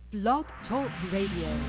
Blog Talk Radio.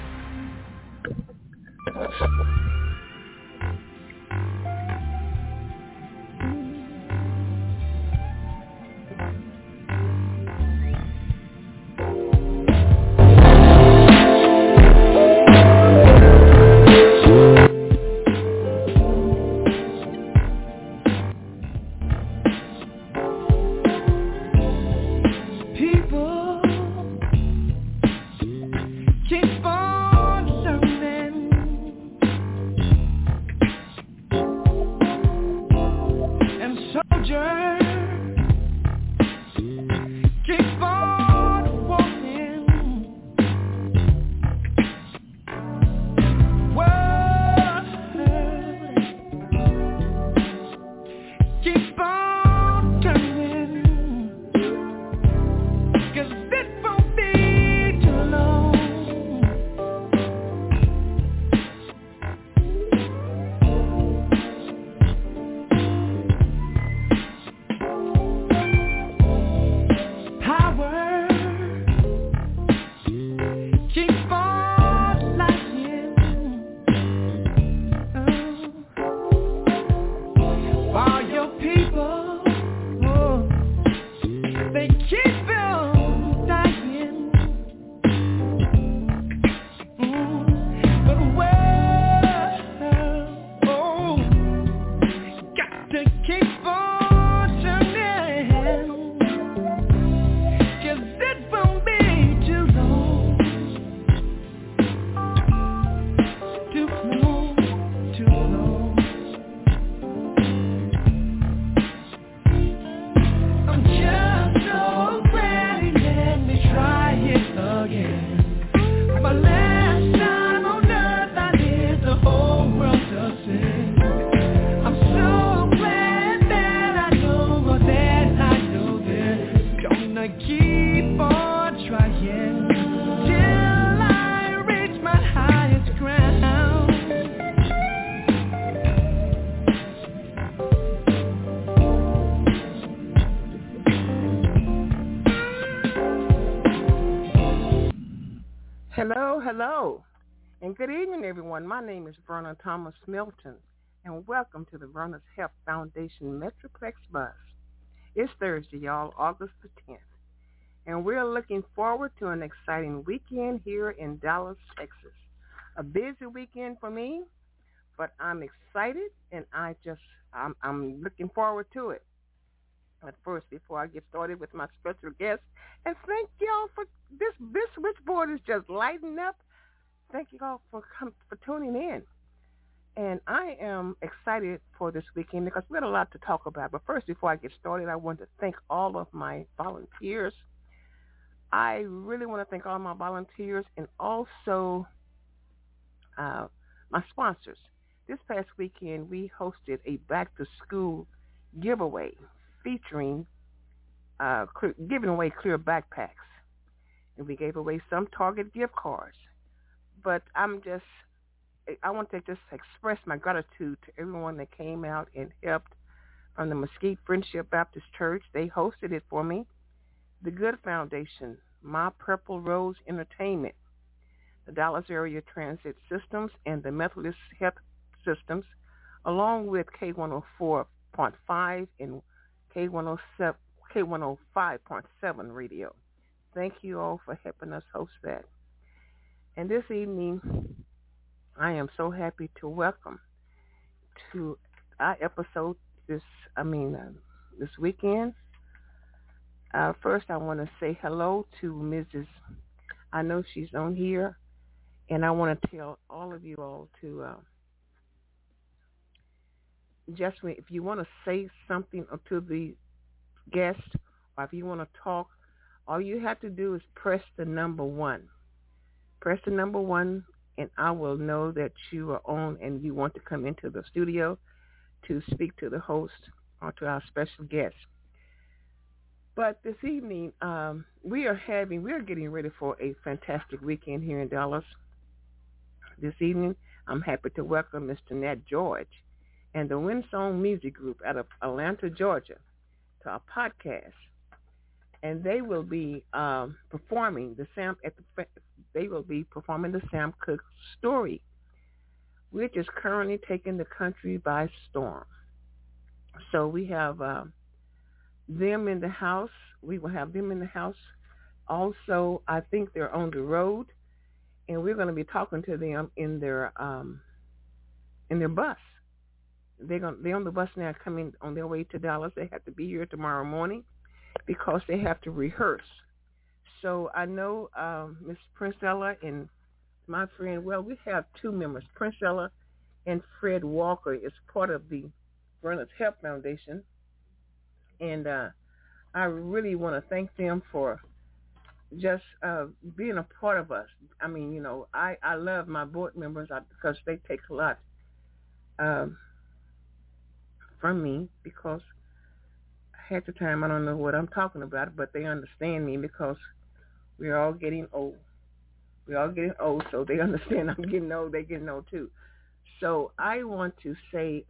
Hello, and good evening, everyone. My name is Verna Thomas Milton, and welcome to the Verna's Health Foundation Metroplex Bus. It's Thursday, y'all, August the 10th, and we're looking forward to an exciting weekend here in Dallas, Texas. A busy weekend for me, but I'm excited, and I'm looking forward to it. But first, before I get started with my special guest, and thank y'all for this switchboard is just lighting up. Thank you all for tuning in. And I am excited for this weekend because we had a lot to talk about. But first, before I get started, I want to thank all of my volunteers. I really want to thank all my volunteers and also my sponsors. This past weekend, we hosted a back-to-school giveaway featuring giving away clear backpacks. And we gave away some Target gift cards. But I want to just express my gratitude to everyone that came out and helped from the Mesquite Friendship Baptist Church. They hosted it for me. The Good Foundation, My Purple Rose Entertainment, the Dallas Area Transit Systems, and the Methodist Health Systems, along with K104.5 and K105.7 radio. Thank you all for helping us host that. And this evening, I am so happy to welcome to our episode this weekend. First, I want to say hello to Mrs. I know she's on here, and I want to tell all of you all to just if you want to say something to the guest, or if you want to talk, all you have to do is press the number 1. Press the number 1, and I will know that you are on and you want to come into the studio to speak to the host or to our special guest. But this evening, we are getting ready for a fantastic weekend here in Dallas. This evening, I'm happy to welcome Mr. Nat George and the Windsong Music Group out of Atlanta, Georgia, to our podcast. And they will be performing at the they will be performing the Sam Cooke story, which is currently taking the country by storm. So we have them in the house. We will have them in the house. Also, I think they're on the road, and we're going to be talking to them in their bus. They're on the bus now, coming on their way to Dallas. They have to be here tomorrow morning because they have to rehearse. So I know Miss Princella and my friend. Well, we have two members, Princella and Fred Walker, is part of the Brenner's Help Foundation, and I really want to thank them for just being a part of us. I mean, you know, I love my board members because they take a lot from me, because half the time I don't know what I'm talking about, but they understand me because we're all getting old. We're all getting old, so they understand I'm getting old. They're getting old too. So I want to say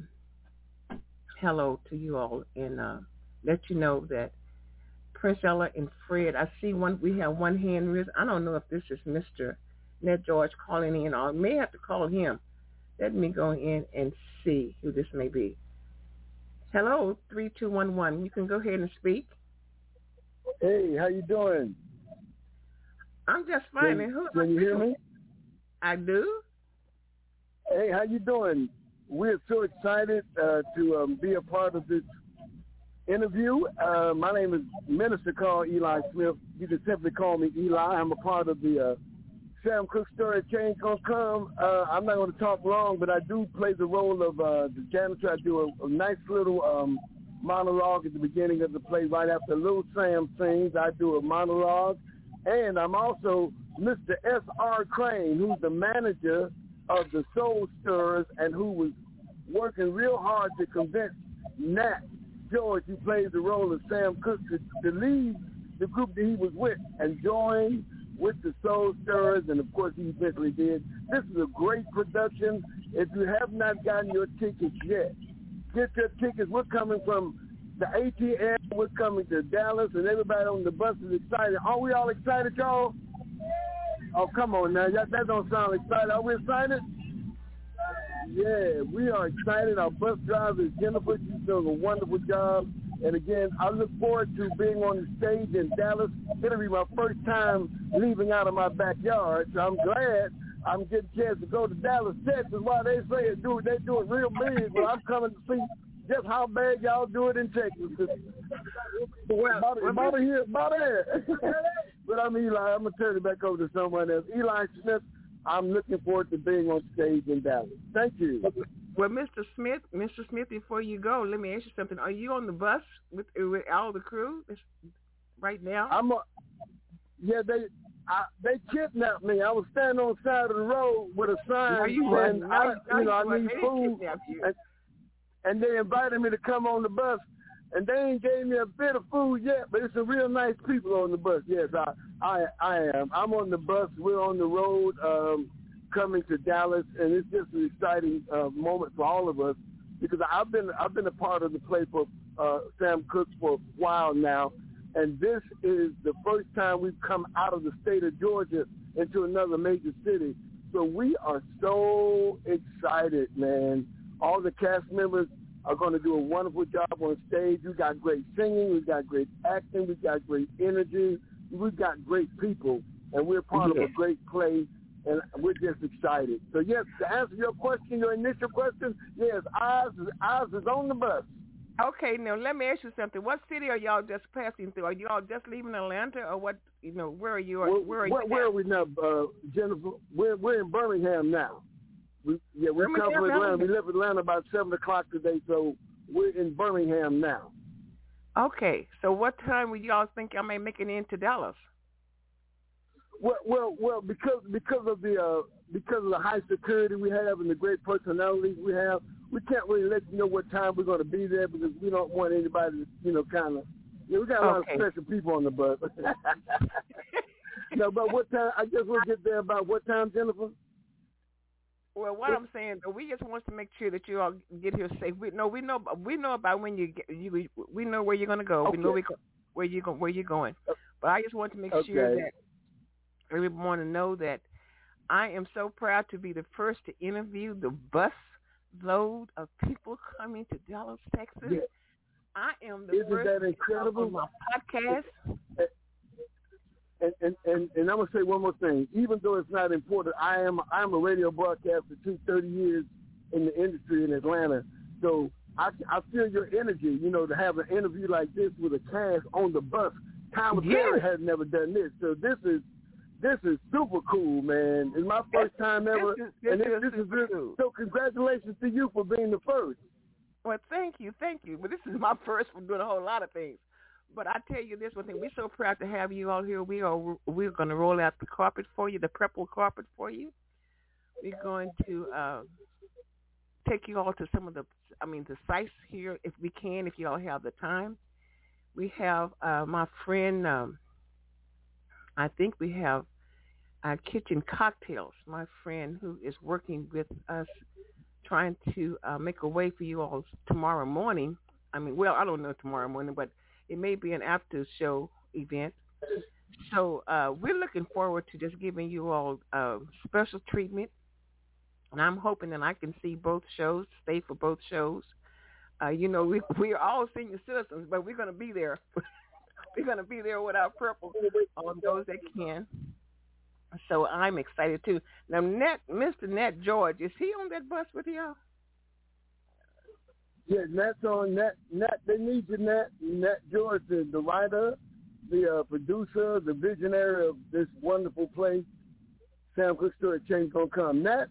hello to you all and let you know that Princella and Fred, I see one. We have one hand raised. I don't know if this is Mr. Ned George calling in, or I may have to call him. Let me go in and see who this may be. Hello, 3211. You can go ahead and speak. Hey, how you doing? I'm just fine. Can you hear me? I do. Hey, how you doing? We're so excited to be a part of this interview. My name is Minister Carl Eli Smith. You can simply call me Eli. I'm a part of the Sam Cooke story, Change Gonna Come. I'm not going to talk long, but I do play the role of the janitor. I do a nice little monologue at the beginning of the play right after Little Sam sings. I do a monologue. And I'm also Mr. S.R. Crane, who's the manager of the Soul Stirrers and who was working real hard to convince Nat George, who plays the role of Sam Cooke, to leave the group that he was with and join with the Soul Stirrers, and of course he eventually did. This is a great production. If you have not gotten your tickets yet, get your tickets. We're coming from the ATL. We're coming to Dallas, and everybody on the bus is excited. Are we all excited, y'all? Oh, come on now. That don't sound excited. Are we excited? Yeah, we are excited. Our bus driver is Jennifer. She's doing a wonderful job. And again, I look forward to being on the stage in Dallas. It'll be my first time leaving out of my backyard, so I'm glad I'm getting a chance to go to Dallas, Texas. While they say they do it real big, but I'm coming to see just how bad y'all do it in Texas. About here, about there. But I'm Eli. I'm going to turn it back over to someone else. Eli Smith, I'm looking forward to being on stage in Dallas. Thank you. Well, Mr. Smith, before you go, let me ask you something. Are you on the bus with all the crew right now? They kidnapped me. I was standing on the side of the road with a sign saying, I need food. And they invited me to come on the bus. And they ain't gave me a bit of food yet, but it's some real nice people on the bus. Yes, I am. I'm on the bus. We're on the road coming to Dallas, and it's just an exciting moment for all of us because I've been a part of the play for Sam Cooke for a while now, and this is the first time we've come out of the state of Georgia into another major city. So we are so excited, man. All the cast members are going to do a wonderful job on stage. We've got great singing. We've got great acting. We've got great energy. We've got great people, and we're part of a great play, and we're just excited. So, yes, to answer your question, your initial question, yes, Oz is on the bus. Okay, now let me ask you something. What city are y'all just passing through? Are you all just leaving Atlanta, or what? Where are you? Where are we now, Jennifer? We're in Birmingham now. We come from Atlanta. We left Atlanta about 7 o'clock today, so we're in Birmingham now. Okay, so what time would y'all think y'all may make it into Dallas? Well, because of the high security we have and the great personalities we have, we can't really let you know what time we're going to be there because we don't want anybody to, we got a lot of special people on the bus. No, but what time? I guess we'll get there about what time, Jennifer? Well, what I'm saying, we just want to make sure that you all get here safe. We know about when we know where you're going to go. Okay. We know where you're going. But I just want to make sure that everyone to know that I am so proud to be the first to interview the bus load of people coming to Dallas, Texas. Yeah. I am the Isn't first that incredible? on my podcast. And I'm gonna say one more thing. Even though it's not important, I'm a radio broadcaster, 30 years in the industry in Atlanta. So I feel your energy. You know, to have an interview like this with a cast on the bus. Tyler Perry has never done this, so this is super cool, man. It's my first time ever, this is really cool. So congratulations to you for being the first. Well, thank you. But this is my first for doing a whole lot of things. But I tell you this one thing, we're so proud to have you all here. We're going to roll out the carpet for you, the purple carpet for you. We're going to take you all to some of the sites here if we can, if you all have the time. We have my friend, I think we have Kitchen Cocktails, my friend who is working with us trying to make a way for you all tomorrow morning. I don't know tomorrow morning, but it may be an after show event. So we're looking forward to just giving you all special treatment. And I'm hoping that I can see both shows, stay for both shows. We're all senior citizens, but we're going to be there. We're going to be there with our purple on those that can. So I'm excited, too. Now, Mr. Nat George, is he on that bus with y'all? Yeah, Nat's on. Nat, they need you, Nat. Nat George, the writer, the producer, the visionary of this wonderful play, Sam Cooke Story, Change Gonna Come. Nat?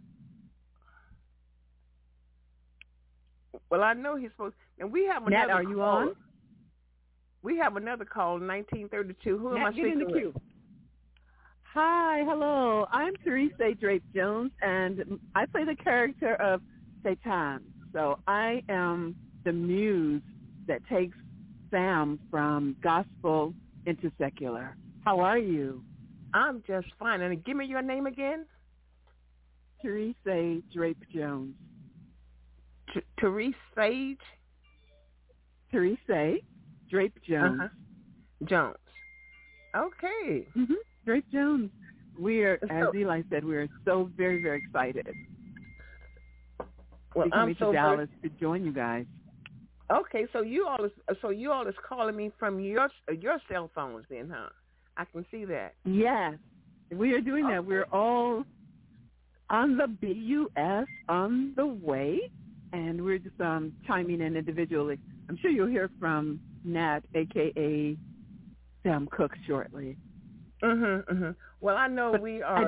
Well, I know he's supposed to. And we have another Nat, are you call. on? We have another call, 1932. Who am I speaking get in the queue. Hi, hello. I'm Teresa Drape Jones, and I play the character of Satan. So I am the muse that takes Sam from gospel into secular. How are you? I'm just fine. And give me your name again. Teresa Drape Jones. Therese Sage? Teresa Drape Jones. Jones. Okay. Mm-hmm. Drape Jones. We're, as Eli said, we're so very, very excited. Well, coming to Dallas to join you guys. Okay, so you all is calling me from your cell phones then, huh? I can see that. Yes, we are doing that. We're all on the BUS on the way, and we're just chiming in individually. I'm sure you'll hear from Nat, a.k.a. Sam Cooke, shortly. Well, I know we are.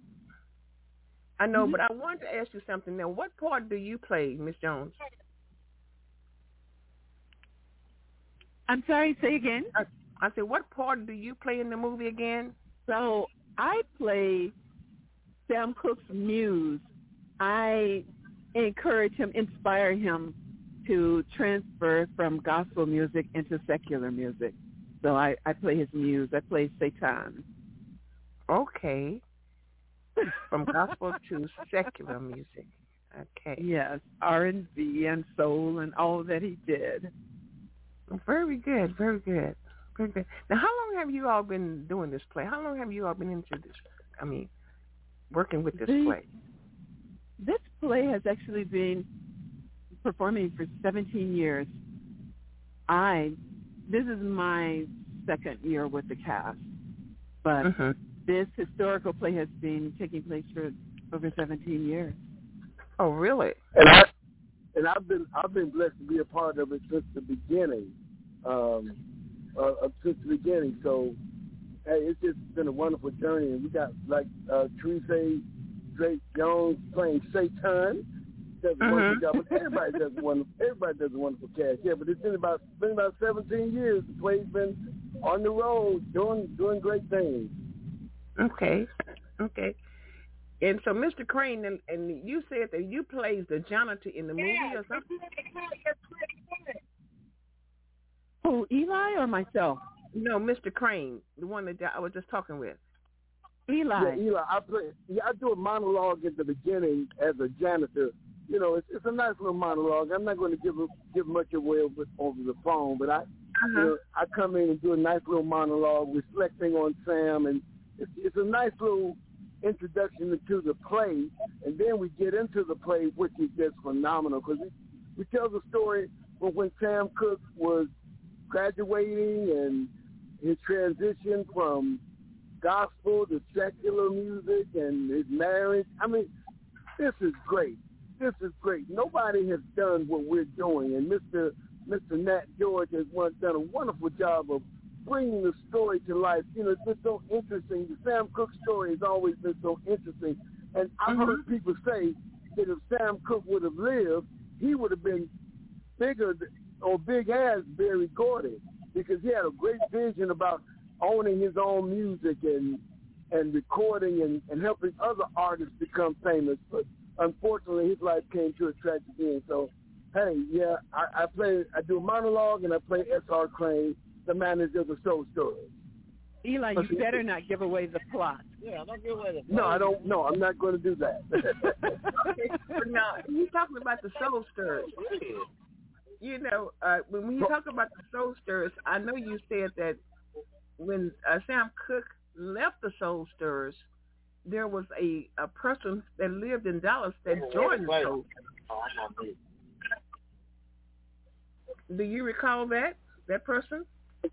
I know, but I wanted to ask you something now. What part do you play, Miss Jones? I'm sorry, say again? I said, what part do you play in the movie again? So I play Sam Cooke's muse. I encourage him, inspire him to transfer from gospel music into secular music. So I play his muse. I play Satan. Okay. From gospel to secular music. Okay. Yes, R&B and soul and all that he did. Very good, very good, very good. Now, how long have you all been doing this play? How long have you all been into this, working with this play? This play has actually been performing for 17 years. This is my second year with the cast, but this historical play has been taking place for over 17 years. Oh, really? And I've been blessed to be a part of it since the beginning. So, hey, it's just been a wonderful journey, and we got Teresa Drape Jones playing Satan. Does a wonderful job, but everybody does a wonderful cast. Yeah, but it's been about 17 years. The play's been on the road doing great things. Okay. And so, Mr. Crane, and you said that you played the janitor in the movie or something? Who, Eli or myself? No, Mr. Crane, the one that I was just talking with. Eli. Yeah, Eli. I do a monologue at the beginning as a janitor. You know, it's a nice little monologue. I'm not going to give much away over the phone, but I come in and do a nice little monologue reflecting on Sam, and it's a nice little introduction into the play, and then we get into the play, which is just phenomenal because we tell the story of when Sam Cooke was graduating and his transition from gospel to secular music and his marriage. I mean, this is great. This is great. Nobody has done what we're doing, and Mr. Nat George has done a wonderful job of bringing the story to life. You know, it's been so interesting. The Sam Cooke story has always been so interesting, and I've heard people say that if Sam Cooke would have lived, he would have been bigger or big as Berry Gordy, because he had a great vision about owning his own music and recording and helping other artists become famous. But unfortunately, his life came to a tragic end. So, hey, yeah, I do a monologue and I play S.R. Crane, the manager of the Soul Story. Eli, you better not give away the plot. Yeah, don't give away the plot. No, I don't. No, I'm not going to do that. Now, you're talking about the Soul Stirrers. You know, when you talk about the Soul Stirrers, I know you said that when Sam Cooke left the Soul Stirrers, there was a person that lived in Dallas that joined the Soul Stirrers. Do you recall that person?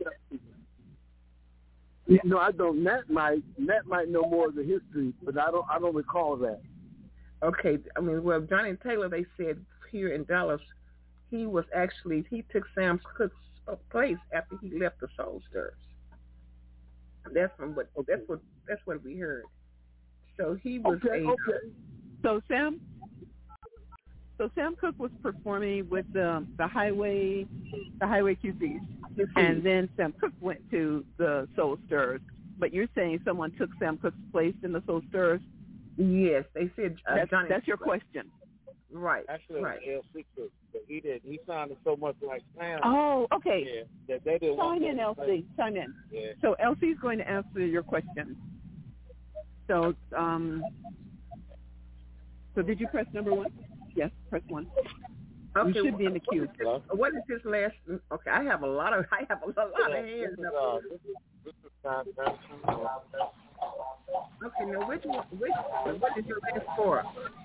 No, I don't. Nat might know more of the history, but I don't recall that. Okay, I mean, well, Johnny Taylor, they said here in Dallas, he took Sam Cooke's place after he left the Soul Stirrers. That's what we heard. So he was okay. So Sam Cooke was performing with the Highway QCs, and then Sam Cooke went to the Soul Stirrers. But you're saying someone took Sam Cooke's place in the Soul Stirrers? Yes, they said Johnny. That's your question. Right. Actually, right. LC Cooke, but he didn't. He sounded so much like Sam. Oh, okay. Yeah, that they didn't Chime in, LC. Chime in. Yeah. So LC is going to answer your question. So, so did you press number 1? Yes, press 1. Okay, you should be in the queue. What is his last? Okay, I have a lot of hands. This is Sam. Okay, now what is your last 4?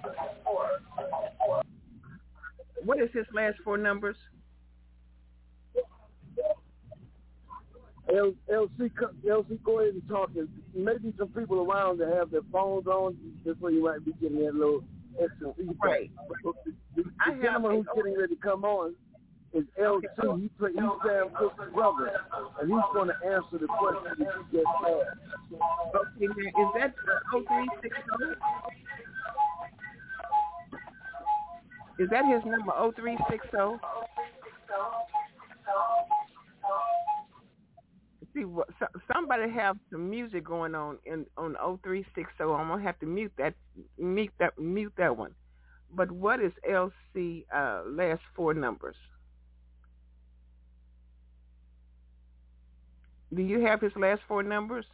What is his last 4 numbers? LC, go ahead and talk. Maybe some people around that have their phones on. That's where you might be getting that little extra feedback. Right. The gentleman who's getting ready to come on is LC. Okay. He's Sam Cooke's brother, and he's going to answer the question that you just asked. Okay, now, is that 0360? Is that his number, 0360? See, somebody have some music going on on 0360. I'm gonna have to mute that one. But what is LC last 4 numbers? Do you have his last 4 numbers?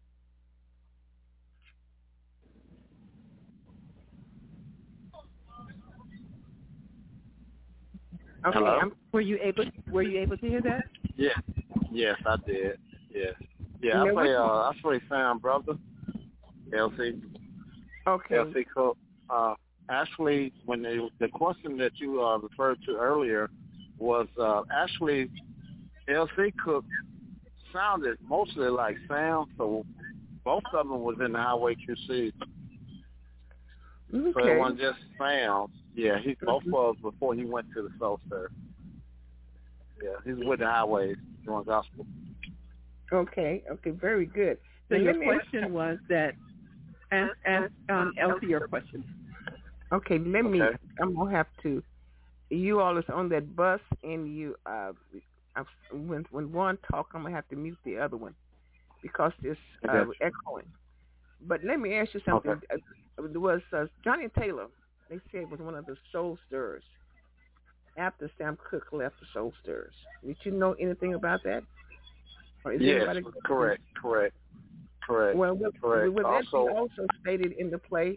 Okay. Hello? Were you able to hear that? Yeah. Yes, I did. Yes. Yeah, I play Sam brother, LC. Okay. LC Cooke. Actually, when the question that you referred to earlier was actually LC Cooke sounded mostly like Sam, so both of them was in the Highway QC. Okay. So it wasn't just Sam. Yeah, he both was before he went to the Soul Stirrers. Yeah, he's with the Highways doing gospel. Okay, very good. So your question was that, ask LC your question. Okay, I'm going to have to, you all is on that bus, and you, when one talk, I'm going to have to mute the other one because it's echoing. But let me ask you something. Okay. It was Johnny Taylor, they said, was one of the Soul Stirrers after Sam Cooke left the Soul Stirrers. Did you know anything about that? Yes, correct. Well, correct. Was that also stated in the play?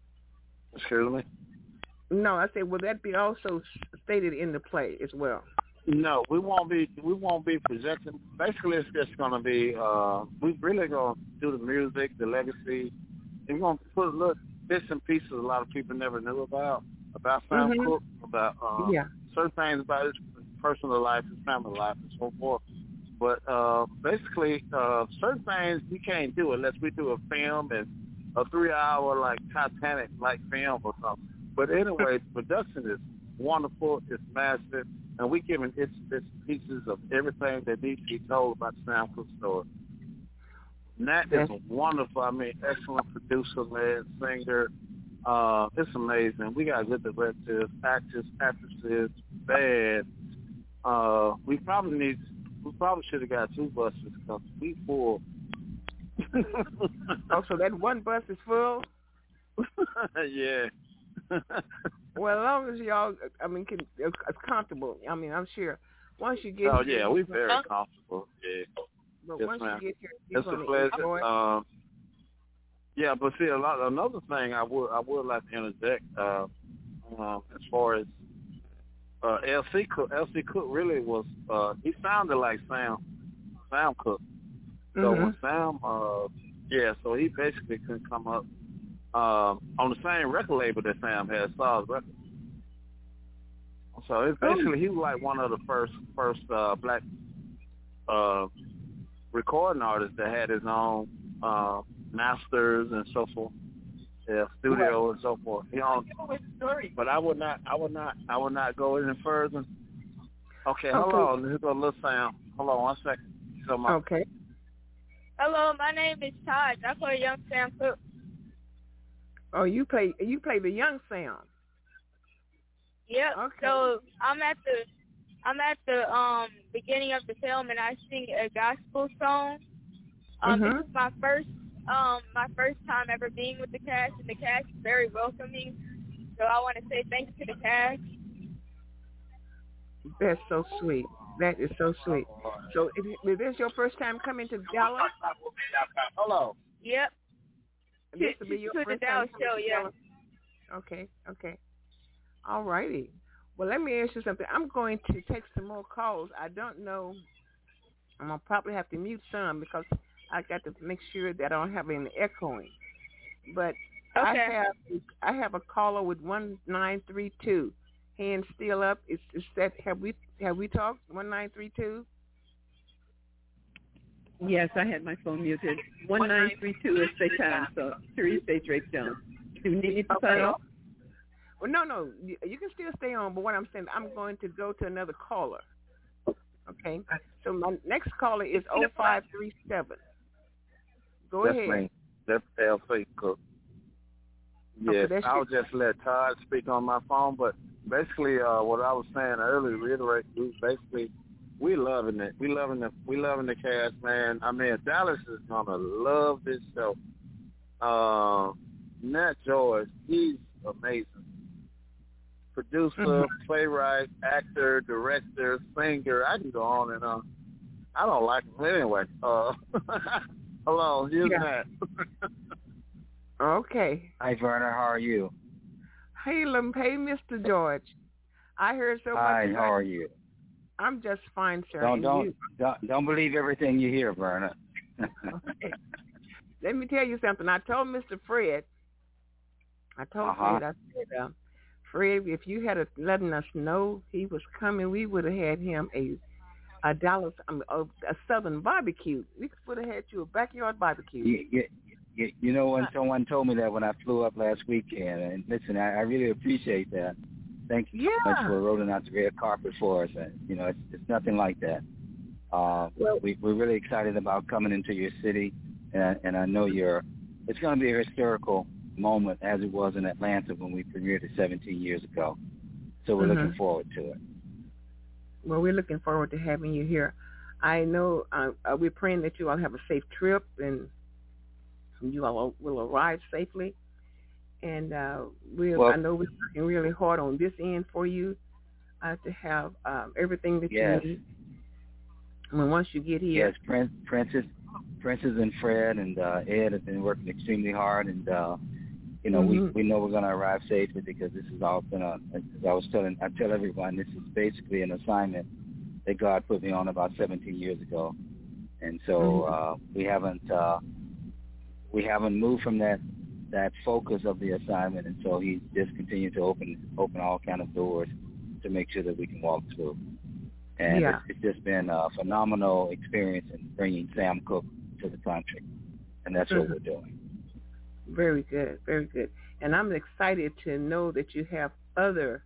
Excuse me? No, I said, will that be also stated in the play as well? No, we won't be projecting. Basically, it's just going to be. We really going to do the music, the legacy. And we're going to put little bits and pieces a lot of people never knew about Sam Cooke, about certain things about his personal life, his family life, and so forth. But basically, certain things we can't do unless we do a film and a 3-hour like Titanic-like film or something. But anyway, the production is wonderful. It's massive. And we're giving bits and pieces of everything that needs to be told about the Sam Cooke story. Nat is wonderful. I mean, excellent producer, led singer. It's amazing. We got good directors, actors, actresses, band. We probably should have got 2 buses because we full. Oh, so that one bus is full? Yeah. Well, as long as y'all, I mean, it's comfortable. I mean, I'm sure once you get here. Oh, yeah, we're very comfortable. Yeah. But yes, once ma'am. you get here, it's a pleasure. Yeah, but see, another thing I would like to interject as far as L.C. Cooke. L.C. Cooke really was, he sounded like Sam Cooke. So when Sam, so he basically couldn't come up on the same record label that Sam had, Saw's Records. So it's basically he was like one of the first black recording artists that had his own masters and so forth, studio and so forth. He owned, but I would not go any further. Okay, hold on. Here's a little sound. Hold on 1 second. Okay. Hello, my name is Todd. I play young Sam Cooke. Oh, you play the young Sam. Yep. Okay. So I'm at the beginning of the film, and I sing a gospel song. This is my first time ever being with the cast, and the cast is very welcoming. So I want to say thanks to the cast. That's so sweet. That is so sweet. So is this your first time coming to Dallas? Hello. Yep. This will be your to first the time Dallas show, yeah. Okay. All righty. Well, let me ask you something. I'm going to take some more calls. I don't know. I'm going to probably have to mute some because I got to make sure that I don't have any echoing. But okay. I have a caller with 1932. Hand still up. Is that have we talked? 1932? Yes, I had my phone muted. 1932 is the time, so Therese Drake Jones. Do you need me to sign off? Well, no. You can still stay on, but what I'm saying, I'm going to go to another caller. Okay? So my next caller is 0537. Go ahead. Me. That's L.C. Cooke. Yes, I'll just let Todd speak on my phone, but basically what I was saying earlier, reiterate, we loving it. We loving the cast, man. I mean, Dallas is gonna love this show. Nat George, he's amazing. Producer, playwright, actor, director, singer. I can go on and on. I don't like him anyway. Hello, here's Nat. Okay. Hi, Verna. How are you? Hey, Mr. George. I heard so much. Hi, how are you? I'm just fine, sir. Don't believe everything you hear, Verna. Okay. Let me tell you something. I told Mr. Fred. Fred, I said, Fred, if you had letting us know he was coming, we would have had him a Dallas, a Southern barbecue. We would have had you a backyard barbecue. You know, when someone told me that when I flew up last weekend, and listen, I really appreciate that. Thank you so much for rolling out the red carpet for us. And, you know, it's nothing like that. We're really excited about coming into your city, and I know it's going to be a historical moment as it was in Atlanta when we premiered it 17 years ago. So we're looking forward to it. Well, we're looking forward to having you here. I know we're praying that you all have a safe trip and you all will arrive safely. And I know we're working really hard on this end for you to have everything that you need. I mean, once you get here. Yes, Princess and Fred and Ed have been working extremely hard, and we know we're going to arrive safely because this is all been I tell everyone, this is basically an assignment that God put me on about 17 years ago. And so we haven't moved from that focus of the assignment, and so he's just continued to open all kind of doors to make sure that we can walk through. And it's just been a phenomenal experience in bringing Sam Cooke to the country, and that's what we're doing. Very good, very good. And I'm excited to know that you have other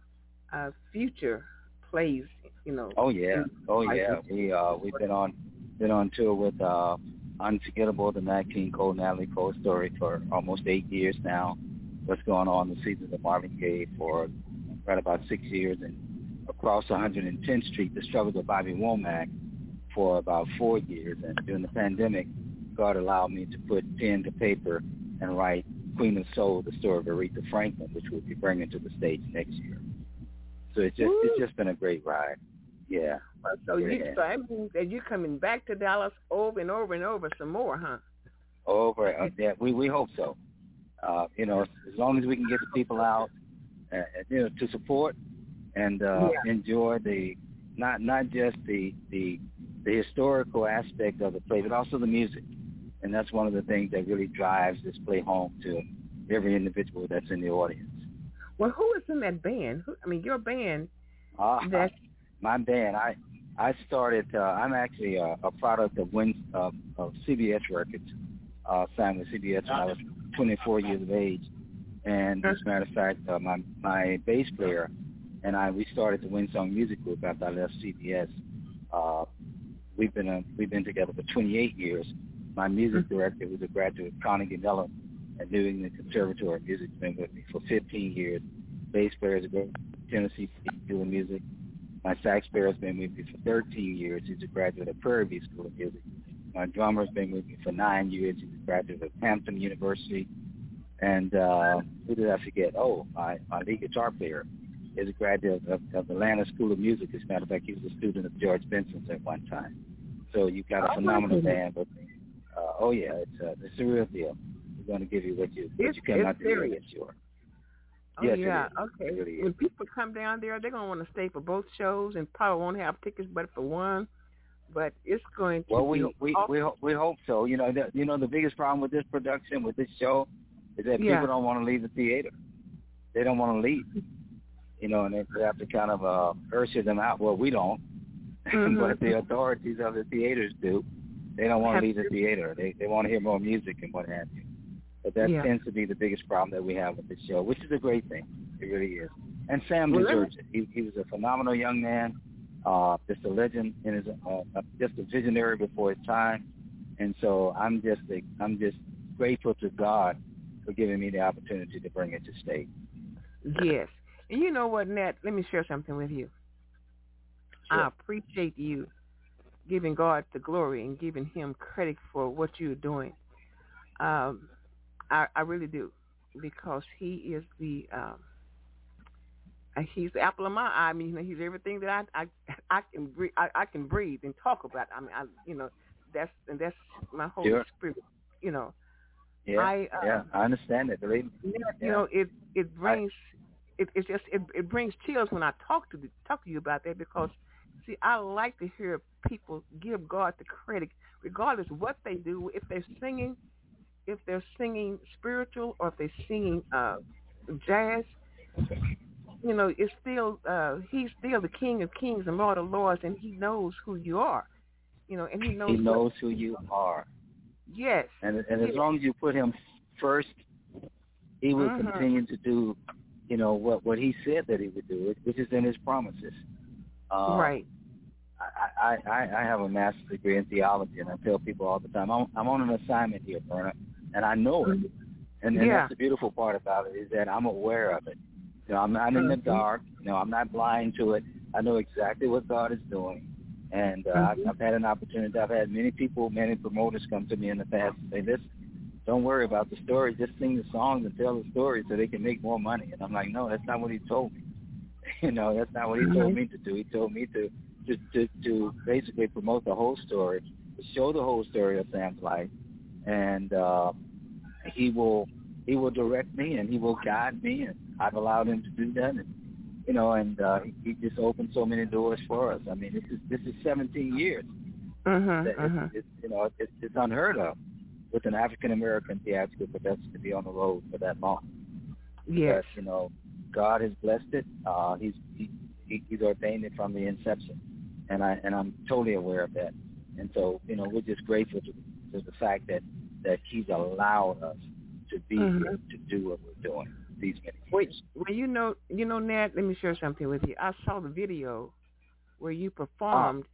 future plays, Oh yeah. We've been on tour with Unforgettable, the Nat King Cole Natalie Cole story for almost 8 years now. What's going on the Seasons of Marvin Gaye for right about 6 years, and Across 110th Street, The Struggles of Bobby Womack for about 4 years. And during the pandemic, God allowed me to put pen to paper and write Queen of Soul, the story of Aretha Franklin, which we'll be bringing to the stage next year. So it's just been a great ride. Yeah. So that means that you're coming back to Dallas over and over and over some more, huh? Yeah, we hope so. As long as we can get the people out, to support and enjoy the not just the historical aspect of the play, but also the music. And that's one of the things that really drives this play home to every individual that's in the audience. Well, who is in that band? Your band. My band. I started. I'm actually a product of CBS Records. Signed with CBS when I was 24 years of age. And as a matter of fact, my bass player and we started the Windsong Music Group after I left CBS. We've been together for 28 years. My music director, who's a graduate of Carnegie Mellon at New England Conservatory of Music, has been with me for 15 years. Bass player is a graduate of Tennessee School of Music. My sax player has been with me for 13 years. He's a graduate of Prairie View School of Music. My drummer has been with me for 9 years. He's a graduate of Hampton University. And who did I forget? Oh, my lead guitar player is a graduate of the Atlanta School of Music. As a matter of fact, he was a student of George Benson's at one time. So you've got a phenomenal band. But it's a real deal. We're going to give you what you came out to hear, yes, sure. Oh, yes, yeah, okay. Really when people come down there, they're going to want to stay for both shows and probably won't have tickets but for one. But it's going to be awesome. we hope so. The biggest problem with this production, with this show, is that people don't want to leave the theater. They don't want to leave. And they have to kind of usher them out. Well, we don't. But the authorities of the theaters do. They don't want to leave the theater. They want to hear more music and what have you. But that tends to be the biggest problem that we have with this show, which is a great thing. It really is. And Sam deserves it. He was a phenomenal young man, just a legend, and just a visionary before his time. And so I'm just grateful to God for giving me the opportunity to bring it to stage. Yes. And you know what, Nat? Let me share something with you. Sure. I appreciate you giving God the glory and giving him credit for what you're doing. I really do, because he is he's the apple of my eye. He's everything that I can breathe and talk about. That's my Holy Spirit. Yeah, I understand it. Believe me. It brings it brings chills when I talk to you about that, because see, I like to hear people give God the credit, regardless of what they do. If they're singing spiritual or if they're singing jazz, it's still he's still the King of Kings and Lord of Lords, and he knows who you are. And he knows who you are. Yes. And as long as you put him first, he will continue to do, what he said that he would do, which is in his promises. Right. I have a master's degree in theology, and I tell people all the time, I'm on an assignment here, Verna, and I know it. And that's the beautiful part about it, is that I'm aware of it. I'm not in the dark. I'm not blind to it. I know exactly what God is doing. And I've had an opportunity. I've had many promoters come to me in the past and say, listen, don't worry about the story. Just sing the songs and tell the story so they can make more money. And I'm like, no, that's not what he told me. That's not what he told me to do. He told me to basically promote the whole story, to show the whole story of Sam's life, and he will direct me and he will guide me, and I've allowed him to do that. and he just opened so many doors for us. I mean, this is 17 years. It's unheard of with an African American theatrical production to be on the road for that long. Yes. Because, God has blessed it. He's ordained it from the inception, and I'm totally aware of that. And so, we're just grateful to the fact that He's allowed us to be here to do what we're doing these many years. Well, Nat, let me share something with you. I saw the video where you performed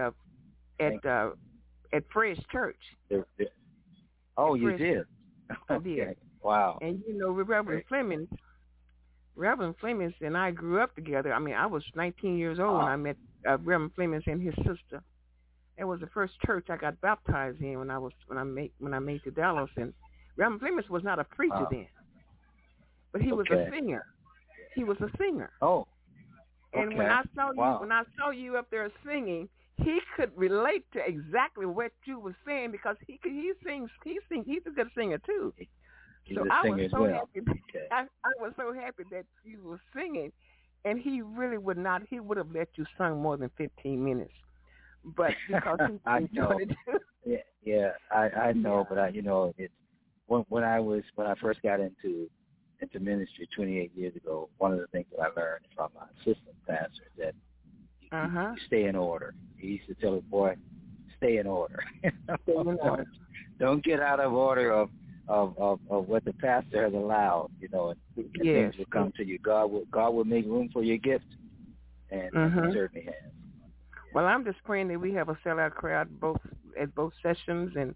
at Fresh Church. You did? I did. Wow. And Reverend Flemings and I grew up together. I mean, I was 19 years old when I met Reverend Flemings and his sister. It was the first church I got baptized in when I made to Dallas. And Reverend Flemings was not a preacher then, but he was a singer. He was a singer. Oh. Okay. And when I saw you up there singing, he could relate to exactly what you were saying because he sings. He's a good singer too. So I was so happy. I was so happy that you were singing, and he really would not. He would have let you sing more than 15 minutes, but because he enjoyed it. I know, but it's when I first got into ministry 28 years ago. One of the things that I learned from my assistant pastor is that you stay in order. He used to tell us, boy, stay in order. Don't get out of order of what the pastor has allowed, and things will come to you. God will make room for your gift, and he certainly has. Well, I'm just praying that we have a sellout crowd at both sessions, and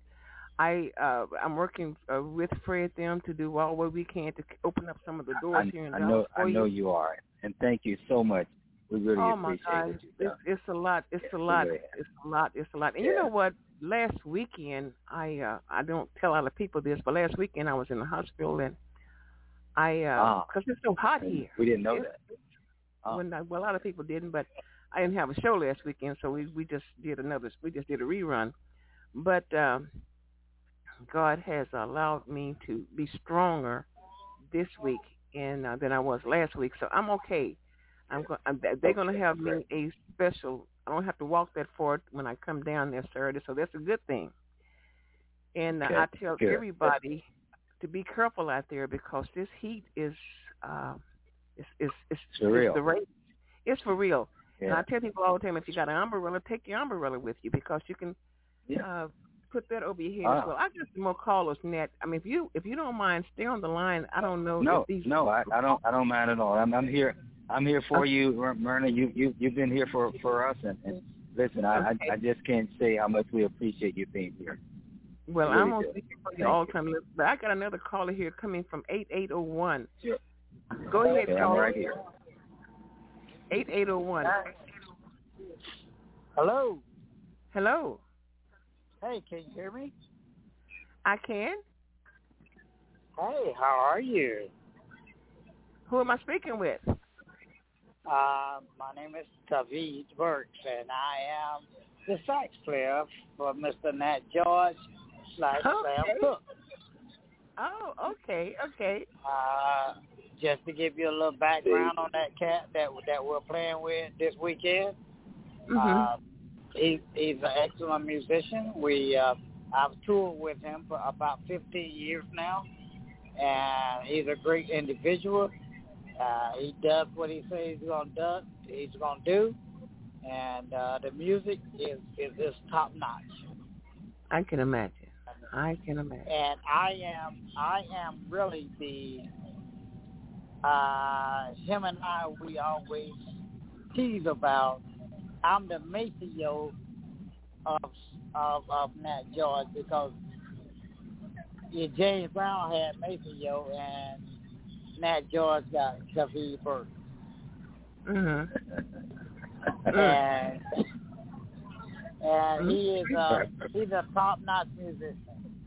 I'm working with Fred them to do all what we can to open up some of the doors here in Dallas. I know you are, and thank you so much. We really appreciate what you've done. It's a lot. It's a lot. And you know what? Last weekend, I don't tell a lot of people this, but last weekend I was in the hospital, and because it's so hot here. We didn't know that. Well, a lot of people didn't, but I didn't have a show last weekend, so we just did a rerun. But God has allowed me to be stronger this week than I was last week, so I'm okay. They're going to have me a special. I don't have to walk that far when I come down there Saturday, so that's a good thing. And I tell everybody to be careful out there because this heat is for real. It's for real. Yeah. And I tell people all the time, if you got an umbrella, take your umbrella with you because you can put that over your head as well. I got some more callers, Nat. I mean, if you don't mind, stay on the line. I don't know. I don't mind at all. I'm here. I'm here for you, Myrna. You've been here for us, and listen, I just can't say how much we appreciate you being here. Well, I'm on speaker for you all the time, but I got another caller here coming from 8801. Sure. Go ahead, caller. I'm right here. 8801. Hello. Hello. Hey, can you hear me? I can. Hey, how are you? Who am I speaking with? My name is David Burks, and I am the sax player for Mr. Nat George / Sam Cooke. Oh, okay. Just to give you a little background on that cat that we're playing with this weekend. He's an excellent musician. I've toured with him for about 15 years now, and he's a great individual. He does what he says he's gonna do, and the music is just top notch. I can imagine. And I am really the him and I, we always tease about. I'm the Maceo of Nat George because James Brown had Maceo and Nat George got David Burke. And he's a top-notch musician.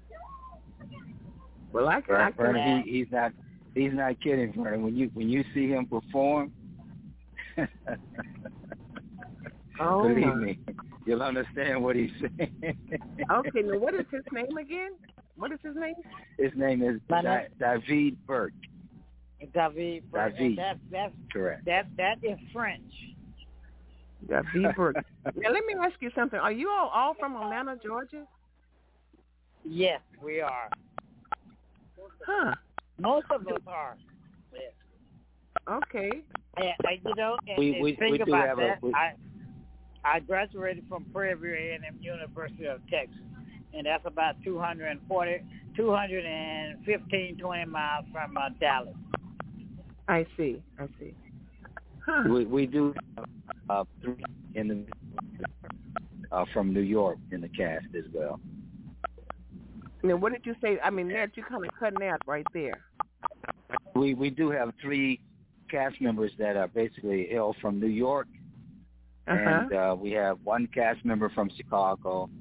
Well, I can. He's not kidding, Vernon. When you see him perform, believe me, you'll understand what he's saying. Okay, now what is his name again? What is his name? His name is David Burke. David Burke. David. That's correct. That is French. David Burke. Now, let me ask you something. Are you all from Atlanta, Georgia? Yes, we are. Huh. Most of us are. Yes. Okay. And you know, we think do about have that. I graduated from Prairie View A&M University of Texas, and that's about 220 miles from Dallas. I see. Huh. We do have 3 in the from New York in the cast as well. Now, what did you say? I mean, that you kind of cutting out right there. We do have 3 cast members that are basically hail from New York, and we have 1 cast member from Chicago,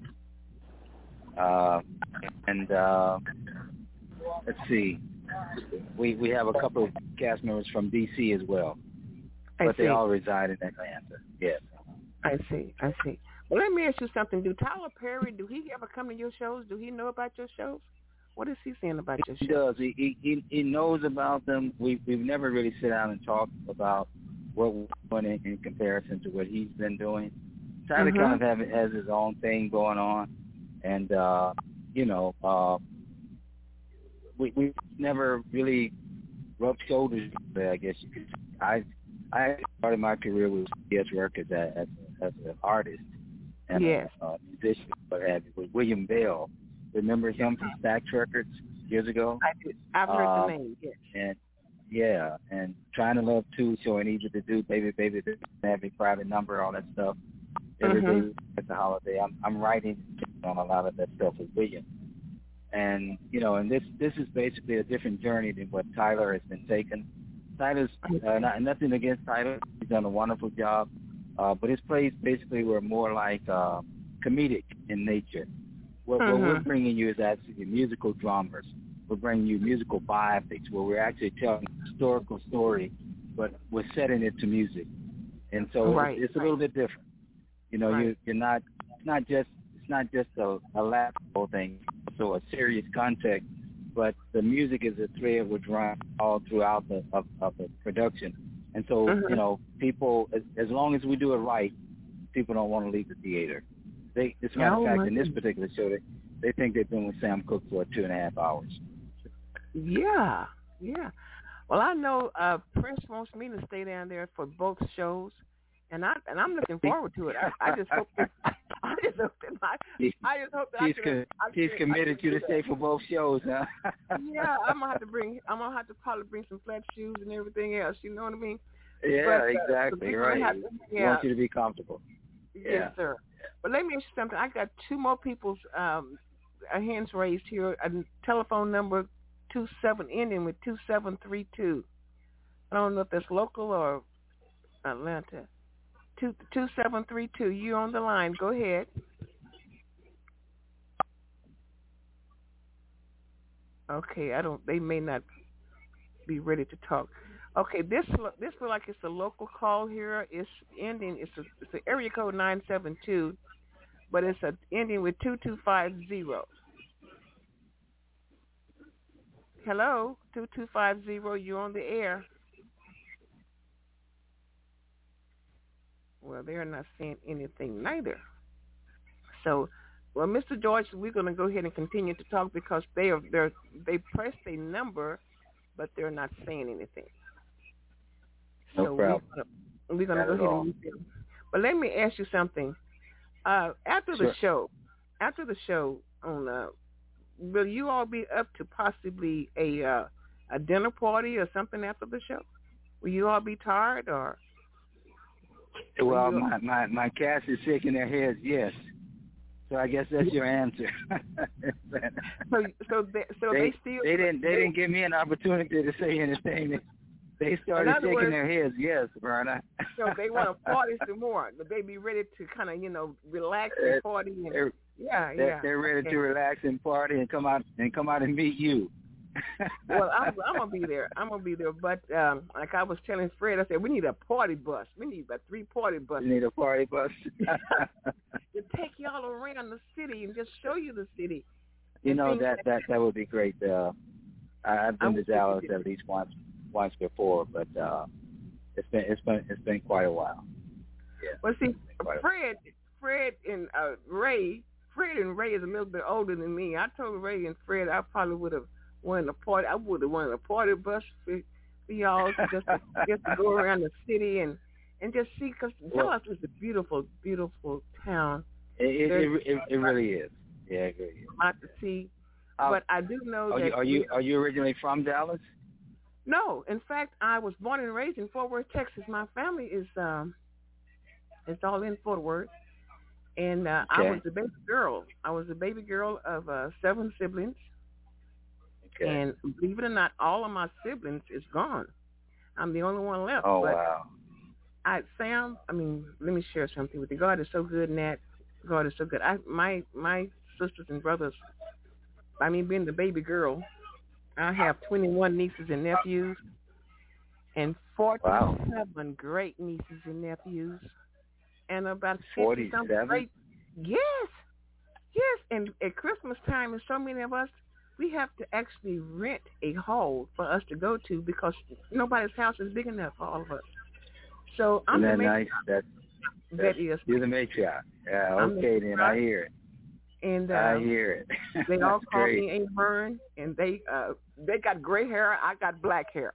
and let's see, we have a couple of cast members from D.C. as well, but they all reside in Atlanta. Yes. I see. Well, let me ask you something. Do Tyler Perry, do he ever come to your shows? Do he know about your shows? What is he saying about your shows? He does. He knows about them. We've never really sit down and talked about what we're doing in comparison to what he's been doing. Tyler kind of has his own thing going on, and we never really rubbed shoulders. I guess you could. I started my career with CS Records as an artist and a musician, what have you, with William Bell. Remember him from Stax Records years ago? I did. I've heard the name, yes. And Trying to Love Too, showing Easy to Do, Baby, Every Private Number, all that stuff. Every day at the holiday. I'm writing on a lot of that stuff with William. And, and this is basically a different journey than what Tyler has been taking. Tyler's, nothing against Tyler. He's done a wonderful job. But his plays basically were more like comedic in nature. What we're bringing you is actually musical dramas. We're bringing you musical biopics where we're actually telling a historical story, but we're setting it to music. And so it's a little bit different. You're not. It's not just a laughable thing. So a serious context, but the music is a thread which runs all throughout the production. And so people, as long as we do it right, people don't want to leave the theater. As a matter of fact, in this particular show, they think they've been with Sam Cooke for 2.5 hours. Yeah. Well, I know Prince wants me to stay down there for both shows, and I'm looking forward to it. I just hope that He's committed you to stay for both shows, huh? Yeah, I'm gonna have to probably bring some flat shoes and everything else. You know what I mean? Yeah, exactly. Right. We want you to be comfortable. Yes, sir. But let me ask you something. I got 2 more people's hands raised here. A telephone number 27 ending with 2732. I don't know if that's local or Atlanta. 2732. You on the line? Go ahead. Okay, they may not be ready to talk. Okay, this feel like it's a local call here. It's ending. It's an area code 972, but it's a ending with 2250. Hello, 2250. You're on the air. Well, they're not saying anything neither. So, well, Mr. George, we're going to go ahead and continue to talk because they pressed a number, but they're not saying anything. No problem. We're going to go ahead and move them. But let me ask you something. After the show, will you all be up to possibly a dinner party or something after the show? Will you all be tired or? Well, my cast is shaking their heads, yes. So I guess that's your answer. They didn't give me an opportunity to say anything. They started shaking their heads, yes, Verna. So they want to party some more. But they be ready to kind of, relax and party. And, they're ready to relax and party and come out and meet you. Well, I'm gonna be there. But like I was telling Fred, I said we need a party bus. We need about 3 party buses. You need a party bus to take y'all around the city and just show you the city. That would be great. I've been to Dallas at least once. once before, but it's been quite a while. Yeah. Well, see, Fred and Ray. Fred and Ray is a little bit older than me. I told Ray and Fred I probably would have won a party. I would have won a party bus for y'all just to go around the city and just see, because Dallas is a beautiful, beautiful town. It really is. Yeah, it really is. A lot to see. But I do know that. Are you originally from Dallas? No, in fact, I was born and raised in Fort Worth, Texas. My family is all in Fort Worth, and I was the baby girl. I was the baby girl of 7 siblings, and believe it or not, all of my siblings is gone. I'm the only one left. Oh, wow. Sam, let me share something with you. God is so good, Nat. God is so good. My sisters and brothers, being the baby girl, I have 21 nieces and nephews and 47 great nieces and nephews and about 50-some great. Yes. And at Christmas time, and so many of us, we have to actually rent a hall for us to go to because nobody's house is big enough for all of us. So I'm Isn't that the nice? That is. You're the matriarch. Yeah, okay, then I hear it. And I hear it. They all call me A. Vern, and they got gray hair. I got black hair.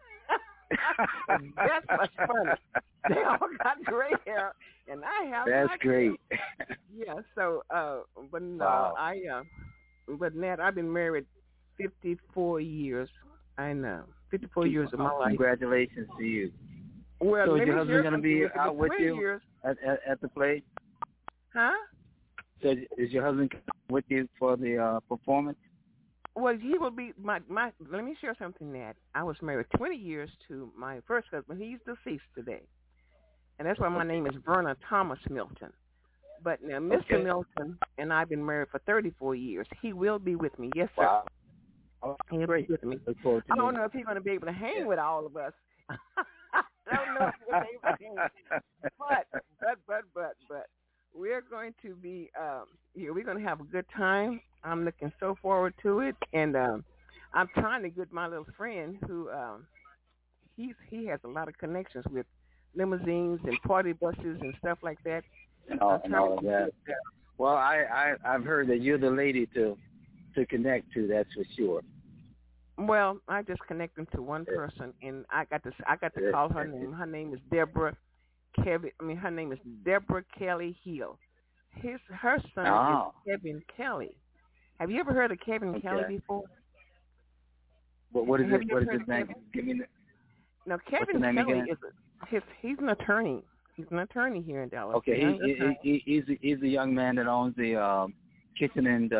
That's what's funny. They all got gray hair, and I have. That's great. Hair. Yeah. So, but no, wow. But Nat, I've been married 54 years. I know, 54 years of my life. Congratulations to you. Well, so is your husband going to be out with you years. at the play? Huh? So is your husband with you for the performance? Well, he will be my. Let me share something, Nat. I was married 20 years to my first husband. He's deceased today, and that's why my name is Verna Thomas Milton. But now, Mr. Milton and I've been married for 34 years. He will be with me. Yes, sir. Wow. He'll be with me. I don't know if he's going to be able to hang with all of us. I don't know if he'll be able to hang. But we're going to be, we're going to have a good time. I'm looking so forward to it. And I'm trying to get my little friend who, he has a lot of connections with limousines and party buses and stuff like that. And all of that. Well, I've heard that you're the lady to connect to. That's for sure. Well, I just connect them to one person, and I got to call her name. Her name is Deborah Kevin. Her name is Deborah Kelly Hill. Her son is Kevin Kelly. Have you ever heard of Kevin Kelly before? What is his name? Give me No, Kevin Kelly he's an attorney. He's an attorney here in Dallas. Okay, he's the young man that owns the kitchen and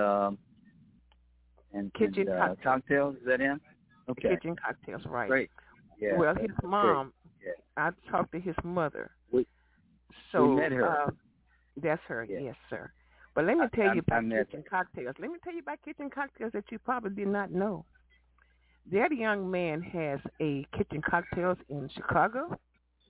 cocktails. Is that him? Okay. Kitchen Cocktails, right? Great. Yeah. Well, his mom. Yeah. I talked to his mother. We met her. That's her. Yeah. Yes, sir. But let me tell you about Kitchen Cocktails. Let me tell you about Kitchen Cocktails that you probably did not know. That young man has a Kitchen Cocktails in Chicago.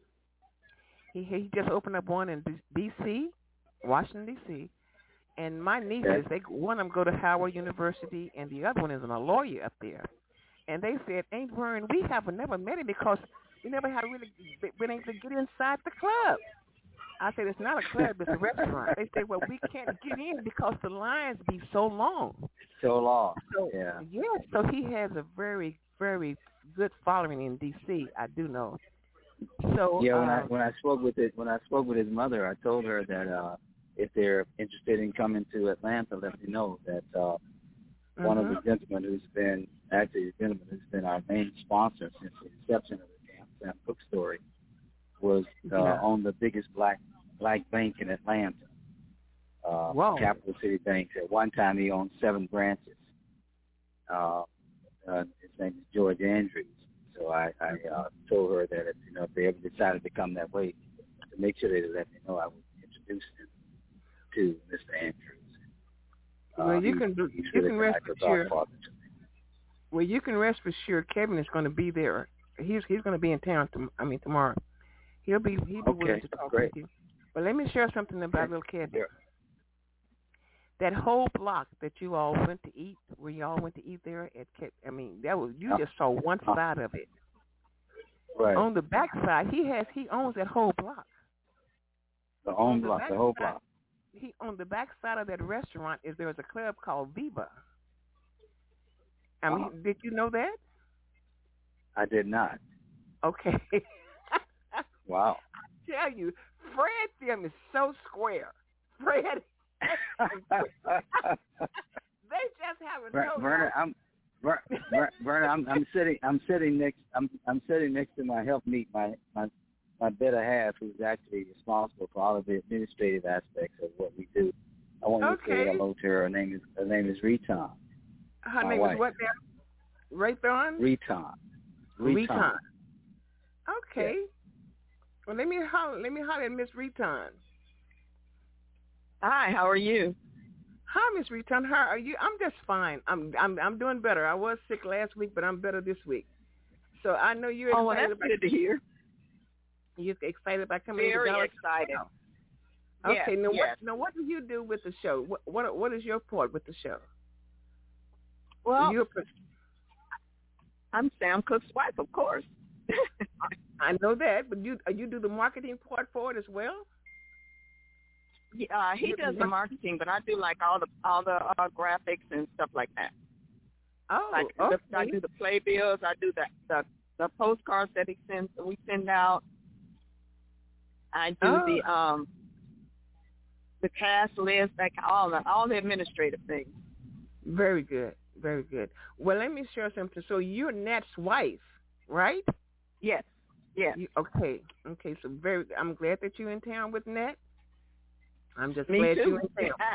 He just opened up one in D.C., Washington, D.C., and my nieces, one of them go to Howard University, and the other one is a lawyer up there. And they said, Aunt Vern, we have never met him because we never had really been able to get inside the club. I said, it's not a club, it's a restaurant. They said, well, we can't get in because the lines be so long. So long, yeah. Yes, so he has a very, very good following in D.C., I do know. So yeah, when I spoke with his mother, I told her that if they're interested in coming to Atlanta, let me know that one of the gentlemen who's been our main sponsor since the inception of the Sam Cooke story was owned the biggest black bank in Atlanta, Capital City Bank. At one time, he owned 7 branches. His name is George Andrews. So I told her that if they ever decided to come that way, to make sure they let me know, I would introduce them to Mr. Andrews. Well, you can rest for sure. Well, you can rest for sure. Kevin is going to be there. He's going to be in town. Tomorrow. He'll be willing to talk with you. But let me share something about little Kevin. Sure. That whole block that you all went to eat, where you all went to eat there at, you just saw one side of it. Right. On the backside, he owns that whole block. The whole block. He on the backside of that restaurant there's a club called Viva. I mean, did you know that? I did not. Okay. Wow. I tell you, Fred them is so square. Fred. They just haven't. Verna, I'm sitting next to my helpmate, my better half, who's actually responsible for all of the administrative aspects of what we do. I want you to say hello to her. Her name is Riton. Her name is what now? Raython? Riton. Okay. Yeah. Well, let me holler at Miss Riton. Hi, how are you? Hi, Miss Riton. How are you? I'm just fine. I'm doing better. I was sick last week, but I'm better this week. So I know you're excited. Oh, well, that's good to hear. You're excited about coming in? Very excited. Okay. Yes, Now, what do you do with the show? What is your part with the show? Well, I'm Sam Cooke's wife, of course. I know that, but you do the marketing part for it as well? Yeah, he does the marketing, but I do like all the graphics and stuff like that. Oh, okay. I do the playbills. I do the postcards that we send out. I do the cast list, like all the administrative things. Very good, very good. Well, let me share something. So you're Nat's wife, right? Yes. Okay. So I'm glad that you're in town with Nat. I'm just Me glad too. you're in town.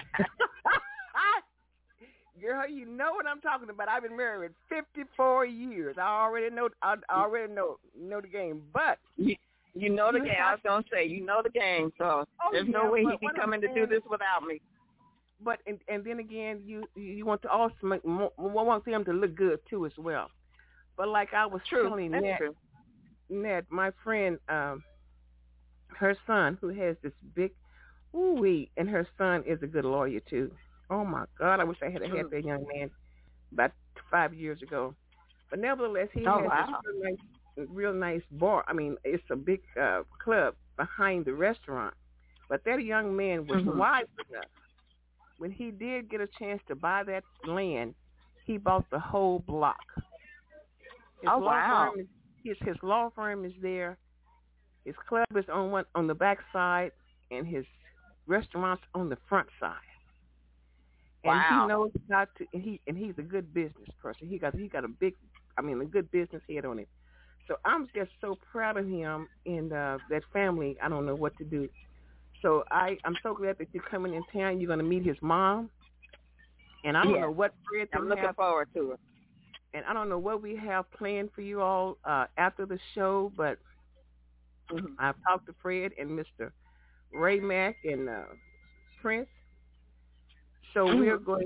Girl, you know what I'm talking about. I've been married 54 years. I already know the game. But you know the game. I was gonna say you know the game. So there's no way he can come in to do this without me. But and then again, you want to also want them to look good too as well. But like I was telling Nat, my friend, her son who has this big and her son is a good lawyer too. Oh my God, I wish I had that young man about 5 years ago. But nevertheless, he has this real nice bar. I mean, it's a big club behind the restaurant. But that young man was wise enough. When he did get a chance to buy that land, he bought the whole block. His law firm is there. His club is on the back side, and his restaurant's on the front side. And he knows how to. And he's a good business person. He got a good business head on it. So I'm just so proud of him and that family. I don't know what to do. So I'm so glad that you're coming in town. You're going to meet his mom. And I don't know what Fred I'm looking forward to it. And I don't know what we have planned for you all after the show, but I've talked to Fred and Mr. Ray Mack and Prince. So we're going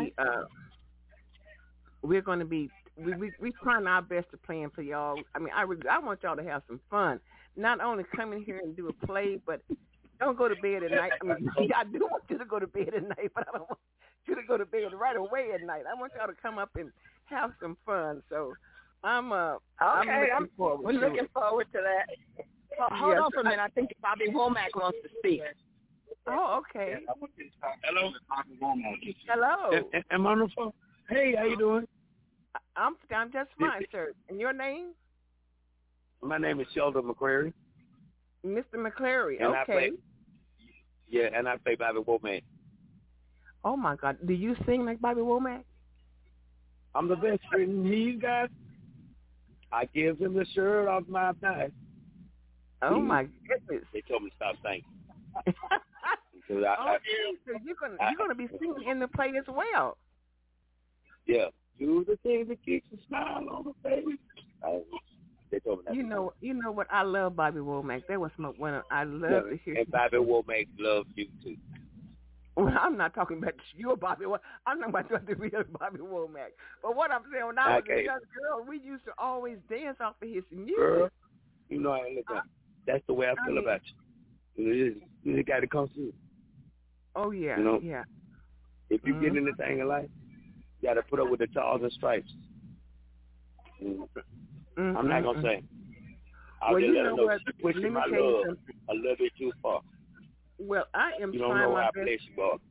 to be we're trying our best to plan for y'all. I mean, I want y'all to have some fun. Not only come in here and do a play, but don't go to bed at night. I mean, I do want you to go to bed at night, but I don't want you to go to bed right away at night. I want y'all to come up and have some fun. So I'm looking forward. We're looking forward to that. Hold on for a minute. I think Bobby Womack wants to speak. Oh, okay. Hello. Hello. Am I on the phone? Hey, how you doing? I'm just fine, sir. And your name? My name is Sheldon McCrary. Mr. McCrary, and okay. I play Bobby Womack. Oh, my God. Do you sing like Bobby Womack? I'm the best friend he's got. I give him the shirt off my back. Oh, my goodness. They told me to stop singing. So you're gonna be singing in the play as well. Yeah. Do the things that keeps a smile on the face. They told me that. You know what? I love Bobby Womack. That was one I love to hear. And Bobby Womack loves you too. Well, I'm not talking about your Bobby. I'm not about the real Bobby Womack. But what I'm saying, when I was a young girl, we used to always dance off of his music. Girl, you know I look at. That's the way I feel about you. You got to come through. Oh yeah, yeah. If you get in this thing in life, you got to put up with the Charles and Stripes. I'm not gonna say. I'll just you let know her know what? she's pushing Let me my tell you love something. a little bit too far. Well, I am You don't trying know my how best. blessed you are.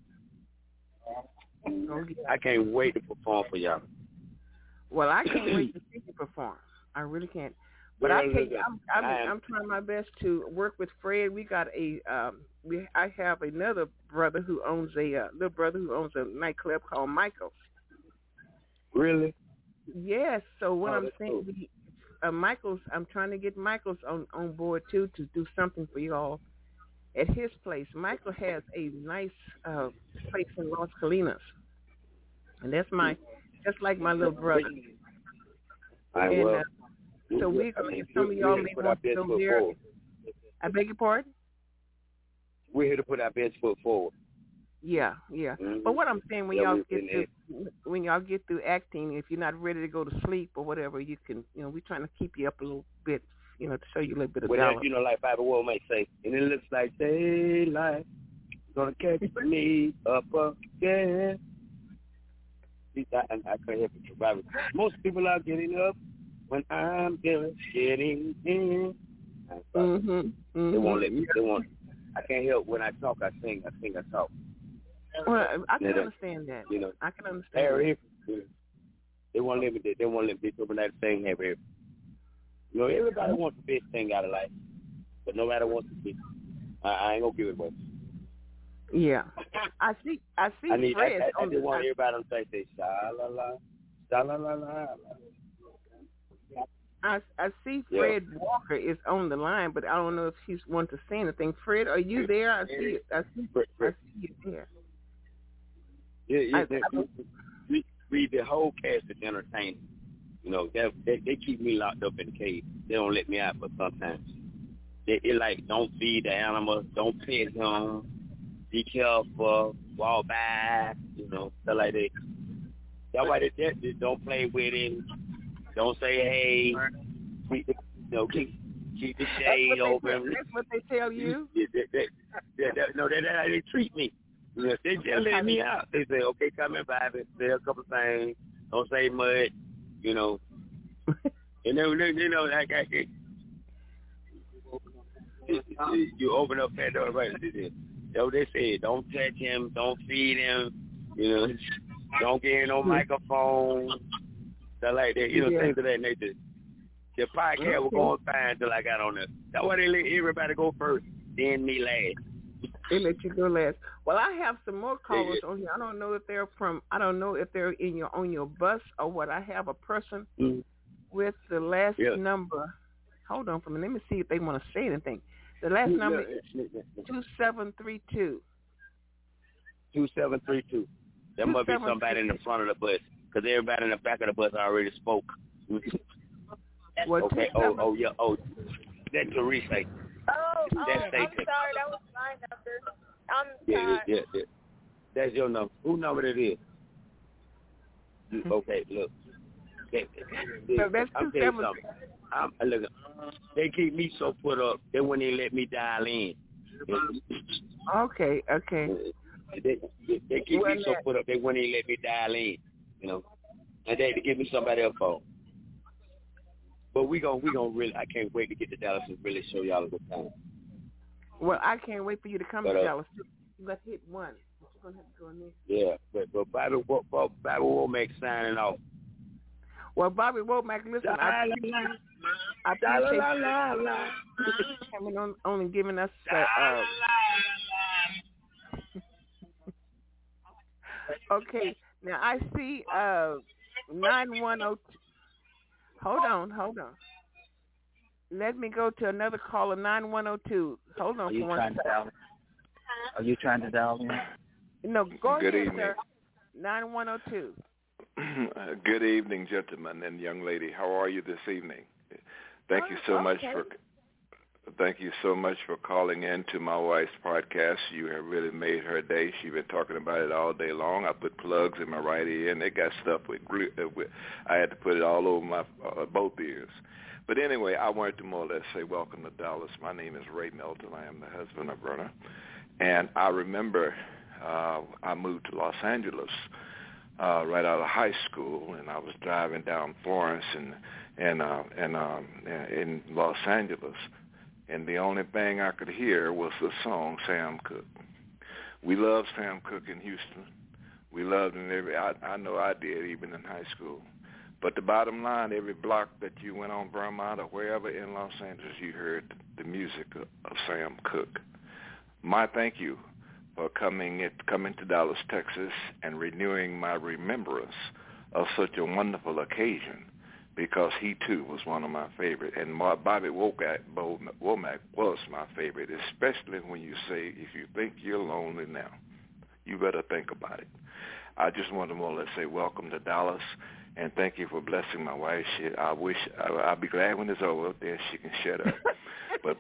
Oh, yeah. I can't wait to perform for y'all. Well, I can't wait to see you perform. I really can't. But I tell you, I'm trying my best to work with Fred. We got I have another brother who owns a little brother who owns a nightclub called Michael's. Really? Yes. So what I'm that's saying, cool. Michael's. I'm trying to get Michael's on board too to do something for you all at his place. Michael has a nice place in Las Colinas, and that's like my little brother. So we're going to, some of y'all may want to go there. I beg your pardon? We're here to put our best foot forward. Yeah. Mm-hmm. But what I'm saying, when y'all get through acting, if you're not ready to go to sleep or whatever, you can, we're trying to keep you up a little bit, to show you a little bit of well, dollar. Like Bible World might say, and it looks like daylight gonna catch me up again. I couldn't help it. Bible. Most people are getting up when I'm just getting in. Mm-hmm. They won't let me. They won't. I can't help when I talk. I sing. I talk. Well, I can understand that. I can understand. Harry, they won't let me. They won't let me do that thing. Harry. Everybody wants the best thing out of life, but nobody wants the best. I ain't gonna give it away. Yeah, I see. I Fred. I just want everybody to say sha-la-la, sha-la-la-la. I see Fred Walker is on the line, but I don't know if he's want to say anything. Fred, are you there? I see you there. Yeah. We the whole cast is entertaining. They keep me locked up in the cage. They don't let me out, but sometimes they like don't feed the animals, don't pet him, be careful, walk by, stuff like that. That's why they don't play with him. Don't say hey. Keep the shade open. That's what they tell you. No, that's how they treat me. They just let me out. They say, okay, come in, Bobby. Say a couple things. Don't say much. And then like you open up that door right there. That's what they say. Don't touch him. Don't feed him. Don't get in no microphone. Stuff like that. Things of that nature. The podcast was going fine until I got on there. That's why they let everybody go first, then me last. They let you go last. Well, I have some more callers on here. I don't know if they're on your bus or what. I have a person with the last number. Hold on for a minute. Let me see if they want to say anything. The last number is 2732. 2732. There must be somebody in the front of the bus, because everybody in the back of the bus already spoke. Okay. That's Teresa. I'm sorry. That was my number. I'm sorry. Yeah. That's your number. Whose number that is? Okay, look. So that's I'm telling you something. Look, they keep me so put up, they wouldn't even let me dial in. Okay. They keep me so put up, they wouldn't even let me dial in. And they had to give me somebody else phone. But we gonna really. I can't wait to get to Dallas and really show y'all a good time. Well, I can't wait for you to come to Dallas. You got to hit one. You're gonna have to go in there. Yeah, but Bobby Womack signing off. Well, Bobby Womack, listen, I appreciate you coming on and giving us. Okay, now I see 9102. Hold on. Let me go to another caller, 9102. Hold on for 1 second. Are you trying to dial in? No, go Good ahead, evening. sir. 9102. Good evening, gentlemen and young lady. How are you this evening? Thank you so much for calling in to my wife's podcast. You have really made her day. She's been talking about it all day long. I put plugs in my right ear, and they got stuff with I had to put it all over my both ears. But anyway, I wanted to more or less say welcome to Dallas. My name is Ray Melton. I am the husband of Verna. And I remember I moved to Los Angeles right out of high school, and I was driving down Florence and in Los Angeles, and the only thing I could hear was the song Sam Cooke. We loved Sam Cooke in Houston. We loved him I know I did, even in high school. But the bottom line, every block that you went on Vermont or wherever in Los Angeles, you heard the music of Sam Cooke. My thank you for coming to Dallas, Texas, and renewing my remembrance of such a wonderful occasion, because he too was one of my favorite, and Bobby Womack was my favorite, especially when you say, if you think you're lonely now, you better think about it. I just want to more or less say welcome to Dallas, and thank you for blessing my wife. I'll be glad when it's over, then she can shut up. but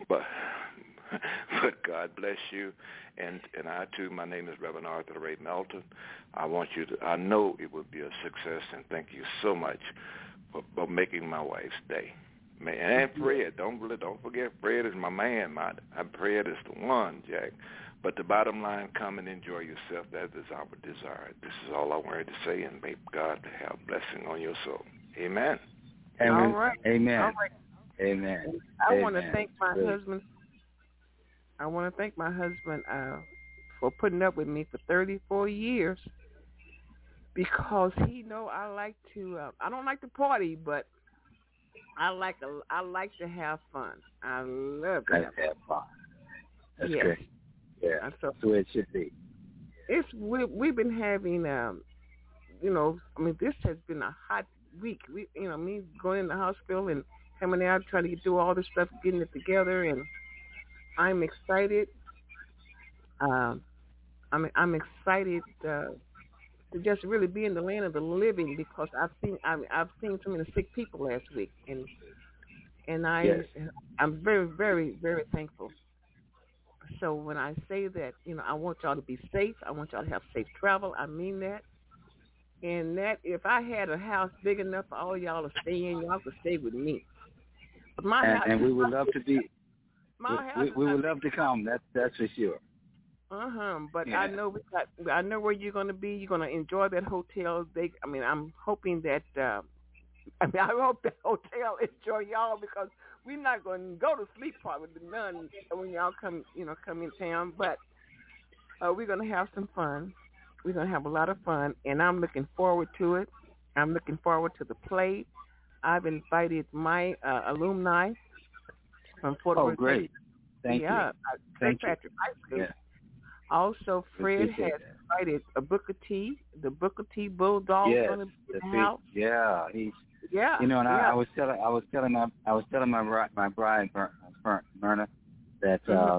God bless you, and I too. My name is Reverend Arthur Ray Melton. I know it will be a success, and thank you so much for making my wife's day. Man, and Fred, don't forget, Fred is my man. Fred is the one, Jack. But the bottom line, come and enjoy yourself. That is our desire. This is all I wanted to say, and may God have blessing on your soul. Amen. Amen. All right. Amen. All right. Amen. I want to thank my husband. I want to thank my husband for putting up with me for 34 years, because he know I like to. I don't like to party, but I like to have fun. I love to have fun. That's yes. great. Yeah, that's the way it should be. We've been having, this has been a hot week. Me going in the hospital and coming out, trying to do all this stuff, getting it together, and I'm excited. I'm excited to just really be in the land of the living, because I've seen so many sick people last week, and I'm very, very, very thankful. So when I say that, I want y'all to be safe. I want y'all to have safe travel. I mean that. And that if I had a house big enough for all y'all to stay in, y'all could stay with me. But my house, and we would love to be. My house, we would love to come. That's for sure. But yeah. I know where you're going to be. You're going to enjoy that hotel. I'm hoping that. I hope that hotel enjoy y'all, because we're not going to go to sleep probably none when y'all come in town. But we're going to have some fun. We're going to have a lot of fun, and I'm looking forward to it. I'm looking forward to the play. I've invited my alumni from Fort Worth. Oh, great! Thank you. St. Patrick High School. Yeah. Also, Fred has invited a Booker T. The Booker T. Bulldog is going to be in the house. Yeah, Yeah. I was telling my bride Myrna that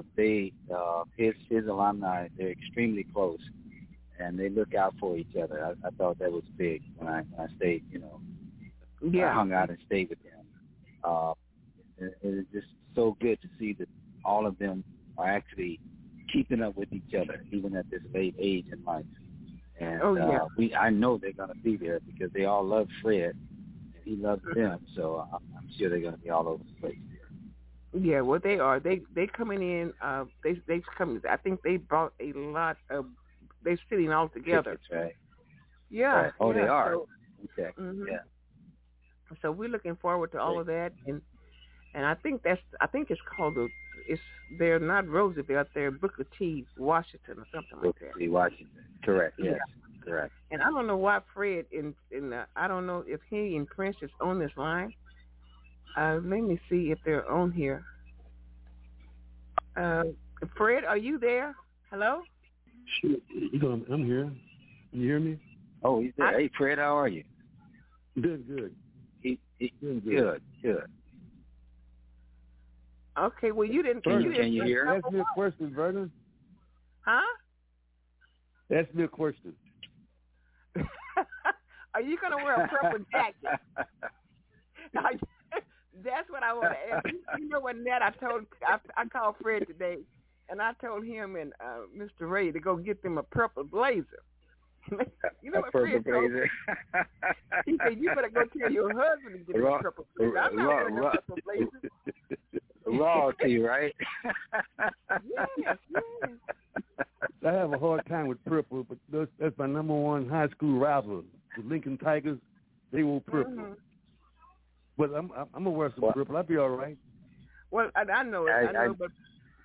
his alumni, they're extremely close, and they look out for each other. I thought that was big when I stayed. I hung out and stayed with them. It's just so good to see that all of them are actually keeping up with each other, even at this late age in life. And I know they're going to be there, because they all love Fred. He loves them, so I'm sure they're going to be all over the place there. Yeah, well, they are. They coming in. They come. I think they brought a lot of. They're sitting all together. Tickets, right? Yeah. Right. Oh, they are. So, okay. Yeah. So we're looking forward to all of that, and I think it's called they're not Roosevelt, they're Booker T. Washington or something like that. Booker T. Washington. Correct. Yes. Yeah. Correct. And I don't know why Fred I don't know if he and Prince is on this line. Let me see if they're on here. Fred, are you there? Hello? Sure. I'm here. Can you hear me? Oh, he's there. Hey, Fred, how are you? Good. Good. Okay, well, you didn't. Can you hear? Ask me a question, Vernon. Huh? Ask me a question. Are you going to wear a purple jacket? That's what I want to ask. You know what, Nat, I called Fred today, and I told him and Mr. Ray to go get them a purple blazer. You know what Fred told me? He said, you better go tell your husband to get a purple blazer. I'm not wearing a purple blazer. Royalty, right? Yes. I have a hard time with purple, but that's my number one high school rival, the Lincoln Tigers. They wore purple. Mm-hmm. But I'm gonna wear some purple. I'll be all right. Well, I know it. But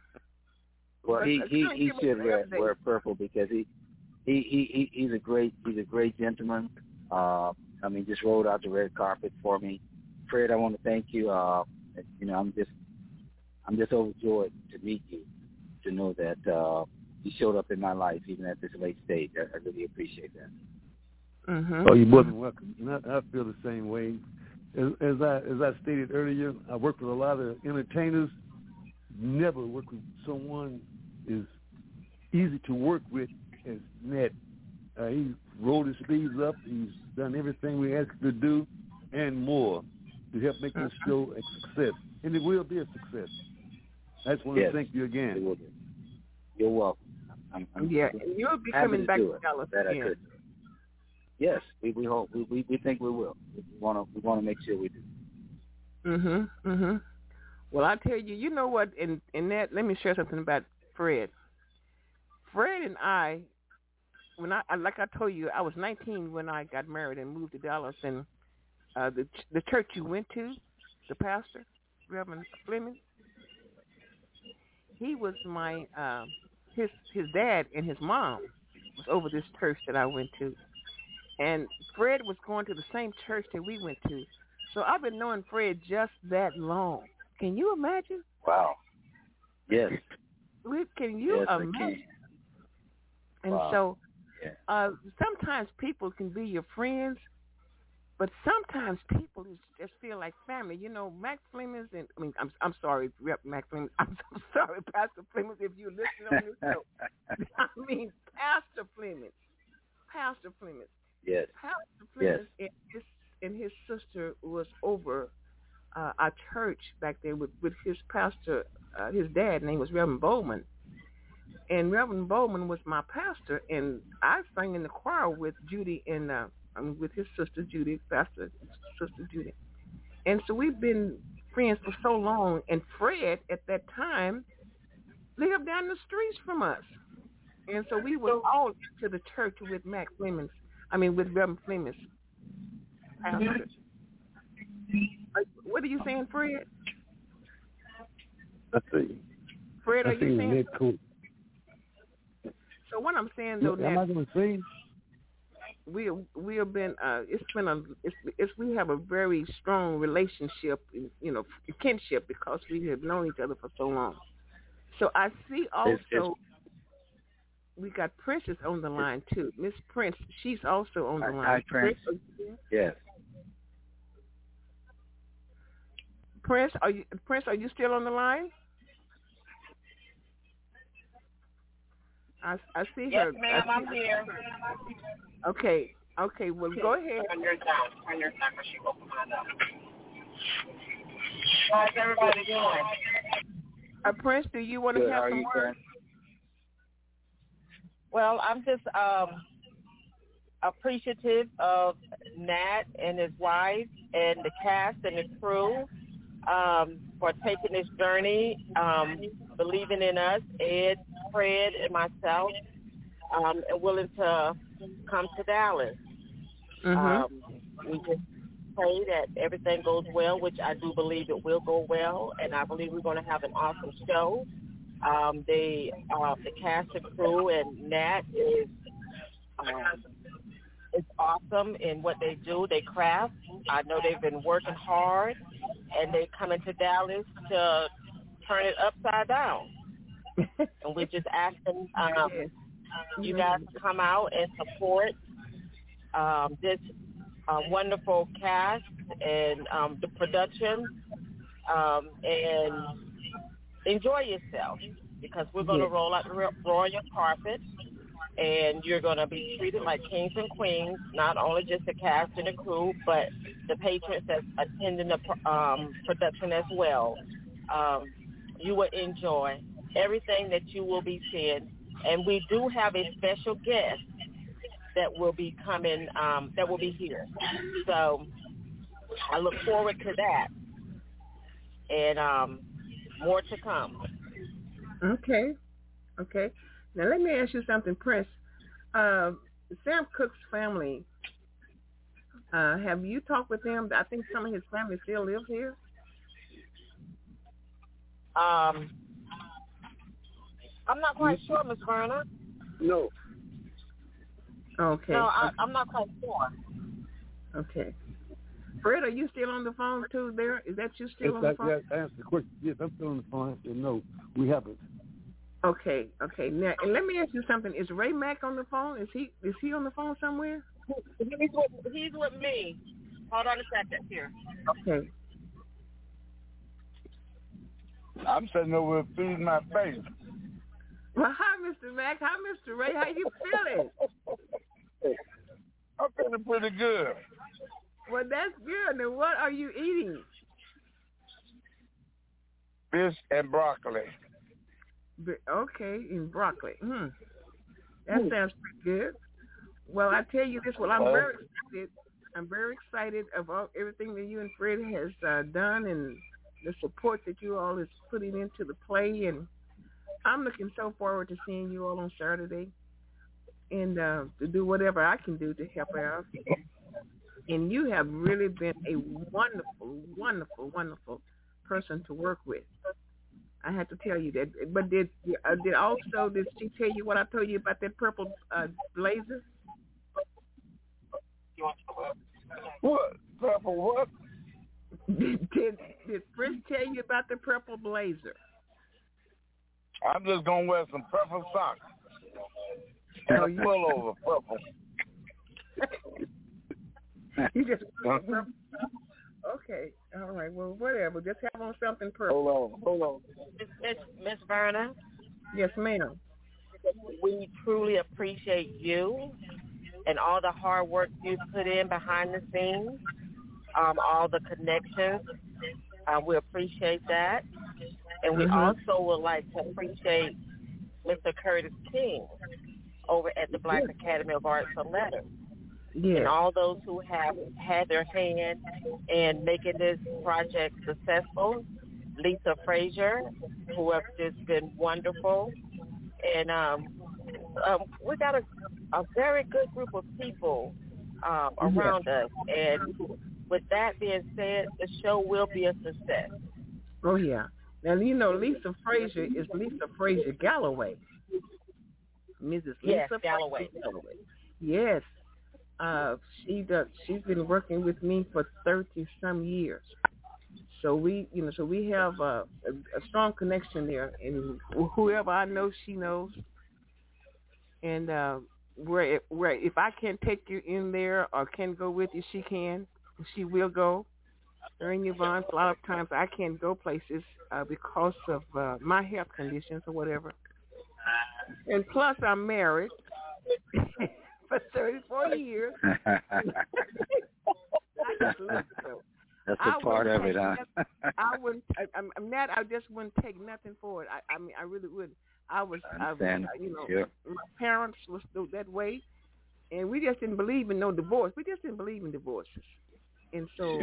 he should wear purple because he's a great gentleman. Just rolled out the red carpet for me. Fred, I want to thank you. I'm just overjoyed to meet you, to know that you showed up in my life even at this late stage. I really appreciate that. Mm-hmm. Oh, you're more than welcome. And I feel the same way. As I stated earlier, I work with a lot of entertainers. Never work with someone as easy to work with as Nat. He rolled his sleeves up. He's done everything we asked him to do and more to help make this show a success. And it will be a success. I just want to thank you again. It will be. You're welcome. You'll be coming back to Dallas again. Yes, we hope. We think we will. We want to make sure we do. Well, I tell you, you know what? In that, let me share something about Fred. Fred and I, like I told you, I was 19 when I got married and moved to Dallas, and the church you went to, the pastor, Reverend Fleming, he was my his dad and his mom was over this church that I went to. And Fred was going to the same church that we went to. So I've been knowing Fred just that long. Can you imagine? Wow. Yes. Can you imagine? I can. And so sometimes people can be your friends, but sometimes people just feel like family. You know, Mac Flemings, I'm sorry, Rep. Mac Flemings. I'm so sorry, Pastor Flemings, if you listen on this show. Pastor Flemings. Pastor Flemings. Yes. Pastor Flemings and his sister was over our church back there with his pastor. His dad name was Reverend Bowman. And Reverend Bowman was my pastor, and I sang in the choir with Judy and with his sister Judy, pastor sister Judy. And so we've been friends for so long. And Fred at that time lived down the streets from us, and so we were all to the church with Mac Flemings. With Reverend Flemings. Pastor. What are you saying, Fred? I see. Fred, are you saying? Cool. So what I'm saying though, am I going to sing? We have been we have a very strong relationship, kinship, because we have known each other for so long. So I see also we got Princess on the line too. Miss Prince, she's also on the line. Hi, Prince. Yes. Prince, are you still on the line? I see her. Yes, ma'am, I'm here. Okay, well, go ahead. On your time, she opened mine up. How's everybody doing? Prince, do you want to have some words? Well, I'm just appreciative of Nat and his wife and the cast and the crew for taking this journey, believing in us, Ed, Fred, and myself, and willing to come to Dallas. We just pray that everything goes well, which I do believe it will go well, and I believe we're going to have an awesome show. The cast and crew and Nat is awesome in what they do. They craft. I know they've been working hard, and they come into Dallas to turn it upside down. And we're just asking you guys to come out and support this wonderful cast and the production, and enjoy yourself, because we're going to roll out the royal carpet, and you're going to be treated like kings and queens, not only just the cast and the crew, but the patrons that's attending the production as well. You will enjoy everything that you will be seeing, and we do have a special guest that will be coming, that will be here. So I look forward to that, and more to come. Okay. Now let me ask you something, Prince. Sam Cooke's family. Have you talked with them? I think some of his family still lives here. I'm not quite sure, Miss Verna. No. Okay. No, I'm not quite sure. Okay. Fred, are you still on the phone too there? Is that you still on the phone? Yes, answer the question. Yes, I'm still on the phone. I said, no, we haven't. Okay. Now, and let me ask you something. Is Ray Mack on the phone? Is he on the phone somewhere? He's with me. Hold on a second here. Okay. I'm sitting over feeding my face. Well, hi, Mr. Mack. Hi, Mr. Ray. How you feeling? I'm feeling pretty good. Well, that's good. Now, what are you eating? Fish and broccoli. Okay, and broccoli. That sounds pretty good. Well, I tell you this. Well, I'm very excited. I'm very excited about everything that you and Fred has done and the support that you all is putting into the play. And I'm looking so forward to seeing you all on Saturday and to do whatever I can do to help out. And you have really been a wonderful, wonderful, wonderful person to work with. I have to tell you that. But did she tell you what I told you about that purple blazer? What? Purple what? Did Fritz tell you about the purple blazer? I'm just going to wear some purple socks. Full over purple. You just okay. All right. Well, whatever. Just have on something purple. Hold on. Miss Verna. Yes, ma'am. We truly appreciate you and all the hard work you put in behind the scenes, all the connections. We appreciate that. And we also would like to appreciate Mr. Curtis King over at the Black Academy of Arts and Letters. Yeah. And all those who have had their hand in making this project successful. Lisa Frazier, who have just been wonderful. And we got a very good group of people around us. And with that being said, the show will be a success. Oh, yeah. Now, you know, Lisa Frazier is Lisa Frazier Galloway. Mrs. Lisa Galloway. Yes. She's been working with me for 30-some years. So we have a strong connection there, and whoever I know, she knows. And where if I can't take you in there or can go with you, she can. She will go. During Yvonne, a lot of times I can't go places because of my health conditions or whatever. And plus, I'm married for 34 years. I just love her. That's a part of it, huh? I just wouldn't take nothing for it. I mean, I really wouldn't. My parents was that way, and we just didn't believe in no divorce. We just didn't believe in divorces, and so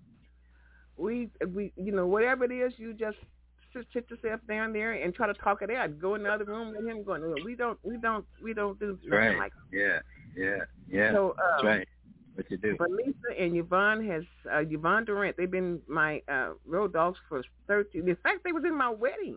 we whatever it is, you just sit yourself down there and try to talk it out. Go in the other room with him. Going, no, we don't do nothing like that. Yeah. So, that's right. What you do? But Lisa and Yvonne Yvonne Durant. They've been my road dogs for 30. In fact, they was in my wedding.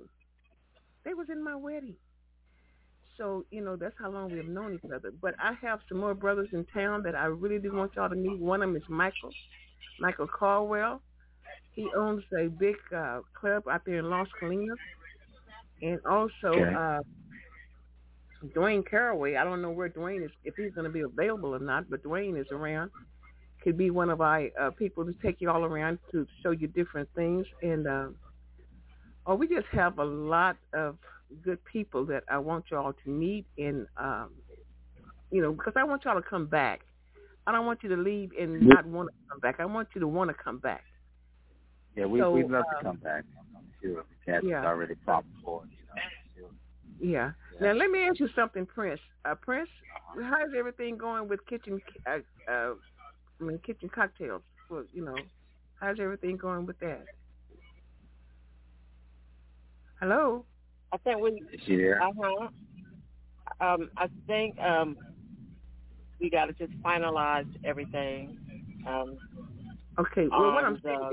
So, that's how long we have known each other. But I have some more brothers in town that I really do want y'all to meet. One of them is Michael Caldwell. He owns a big club out there in Las Colinas. And also Dwayne Caraway. I don't know where Dwayne is, if he's going to be available or not, but Dwayne is around. Could be one of our people to take you all around to show you different things. And we just have a lot of good people that I want y'all to meet, and because I want y'all to come back. I don't want you to leave and not want to come back. I want you to want to come back. Yeah, we'd love to come back. I'm sure the cast is already propped for it. Yeah. Now let me ask you something, Prince. Prince, how's everything going with kitchen cocktails? Well, how's everything going with that? Hello. I think we. Is she there? I think we got to just finalize everything. Okay. Well, what I'm saying,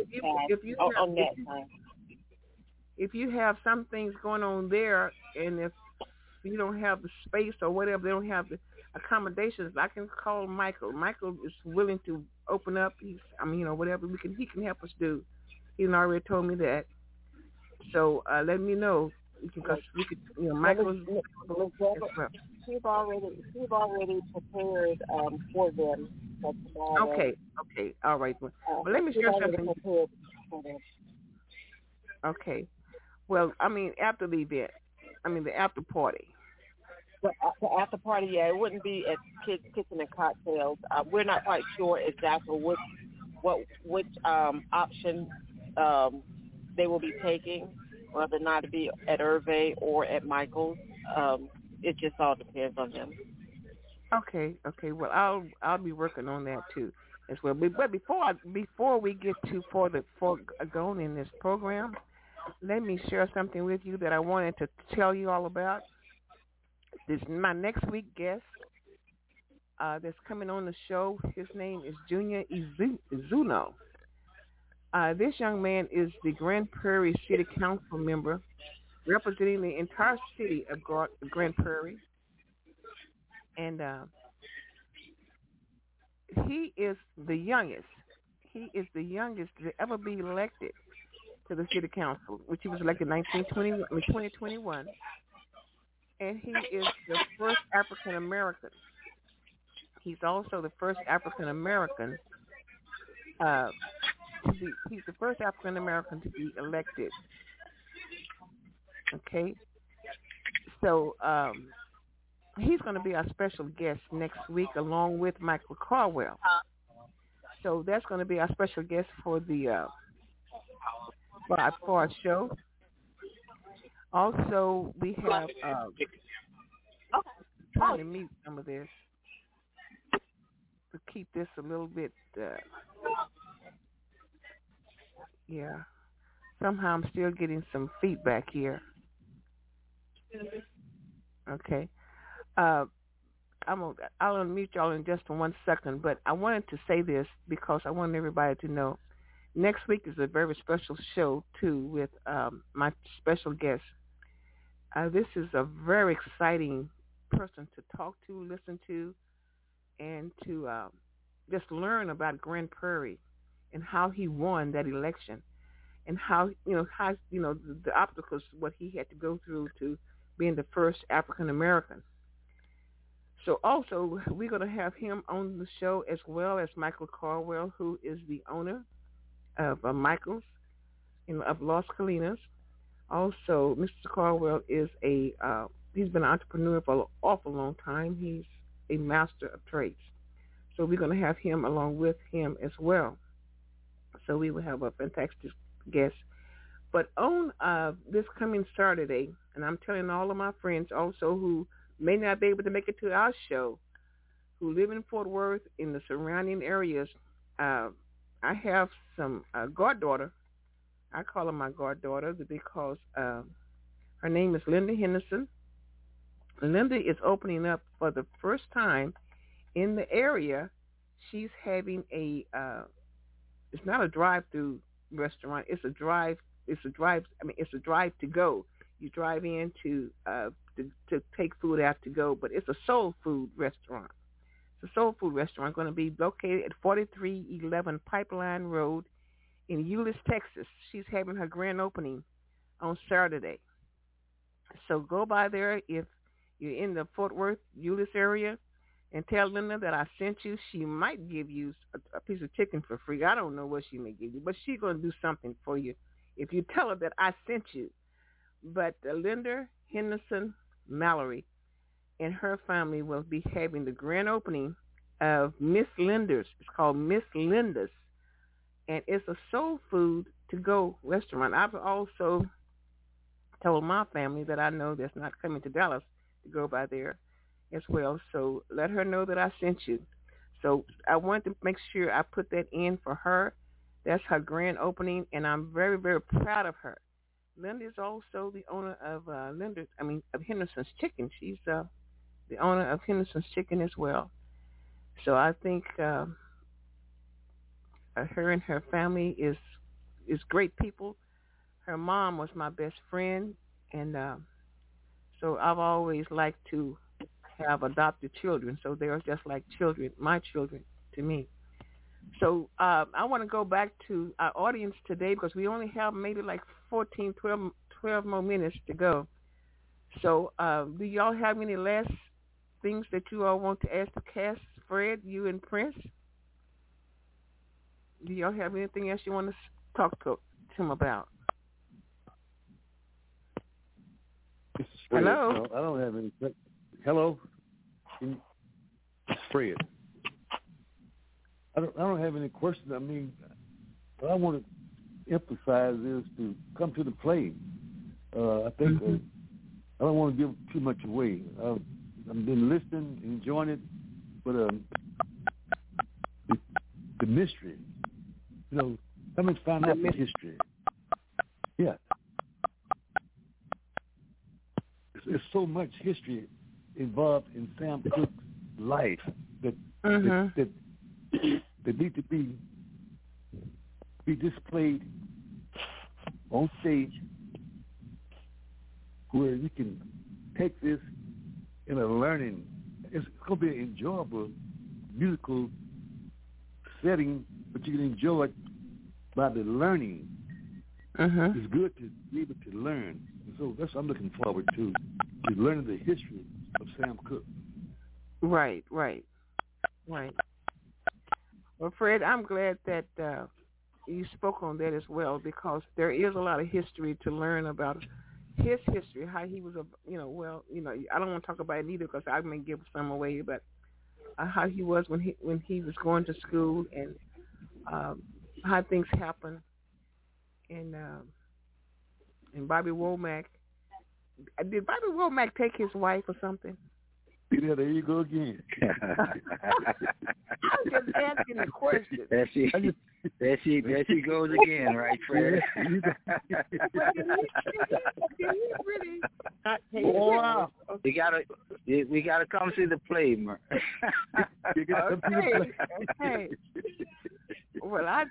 if you have some things going on there, and if you don't have the space or whatever, they don't have the accommodations, I can call Michael. Michael is willing to open up. Whatever he can help us do. He already told me that. So let me know because we could. Michael's. He's already prepared for them. Okay. All right. Well, let me share something. Okay. Well, after the event, the after party. The after party, yeah, it wouldn't be at Kids Kitchen and Cocktails. We're not quite sure exactly which option they will be taking, whether or not to be at Hervé or at Michael's. It just all depends on them. Okay. Well, I'll be working on that too as well. But before we get too far going in this program, let me share something with you that I wanted to tell you all about. This my next week guest that's coming on the show. His name is Junior Izuno. This young man is the Grand Prairie City Council member representing the entire city of Grand Prairie. And he is the youngest. He is the youngest to ever be elected to the city council, which he was elected in 2021. And he is the first African American. He's also the first African American he's the first African American to be elected. Okay. So he's going to be our special guest next week along with Michael Caldwell. So that's going to be our special guest for the for our show. Also, we have trying to mute some of this to keep this a little bit. Somehow I'm still getting some feedback here. Okay. I'll unmute y'all in just 1 second, but I wanted to say this because I want everybody to know next week is a very special show too with my special guest. This is a very exciting person to talk to, listen to, and to just learn about Grand Prairie and how he won that election, and how the obstacles what he had to go through to being the first African American. So also we're going to have him on the show as well as Michael Caldwell, who is the owner of Michael's of Las Colinas. Also, Mr. Caldwell is he's been an entrepreneur for an awful long time. He's a master of trades. So we're going to have him along with him as well. So we will have a fantastic guest. But on this coming Saturday, and I'm telling all of my friends also who may not be able to make it to our show, who live in Fort Worth in the surrounding areas, I have some goddaughter. I call her my goddaughter because her name is Linda Henderson. Linda is opening up for the first time in the area. She's having it's not a drive-through restaurant. It's a drive to go. You drive in to take food out to go, but it's a soul food restaurant. It's a soul food restaurant going to be located at 4311 Pipeline Road in Euless, Texas. She's having her grand opening on Saturday. So go by there if you're in the Fort Worth, Euless area, and tell Linda that I sent you. She might give you a piece of chicken for free. I don't know what she may give you, but she's going to do something for you if you tell her that I sent you. But Linda Henderson Mallory and her family will be having the grand opening of Miss Linda's. It's called Miss Linda's, and it's a soul food to-go restaurant. I've also told my family that I know that's not coming to Dallas to go by there as well. So let her know that I sent you. So I wanted to make sure I put that in for her. That's her grand opening, and I'm very, very proud of her. Linda is also the owner of of Henderson's Chicken. She's the owner of Henderson's Chicken as well. So I think her and her family is great people. Her mom was my best friend, and so I've always liked to have adopted children. So they're just like children, my children to me. So I want to go back to our audience today because we only have maybe like 14, 12 more minutes to go. So do y'all have any last things that you all want to ask the cast? Fred, you and Prince? Do y'all have anything else you want to talk to him about? Hello? No, I don't have any. Hello? Fred. I don't have any questions. I mean, what I want to emphasize is to come to the play. I think I don't want to give too much away. I've been listening, enjoying it, but the mystery, come and find out the history. Yeah. There's so much history involved in Sam Cooke's life that need to be displayed on stage where you can take this in a learning. It's going to be an enjoyable musical setting, but you can enjoy it by the learning. It's good to be able to learn. And so that's what I'm looking forward to, is learning the history of Sam Cooke. Right. Well, Fred, I'm glad that you spoke on that as well, because there is a lot of history to learn about his history, how he was, I don't want to talk about it either because I may give some away, but how he was when he was going to school and how things happened, and Bobby Womack. Did Bobby Womack take his wife or something? Yeah, there you go again. I'm just asking the question. There she goes again, right, Fred? Did he really not take oh, wow. We gotta come see the play, man. Okay. Well, I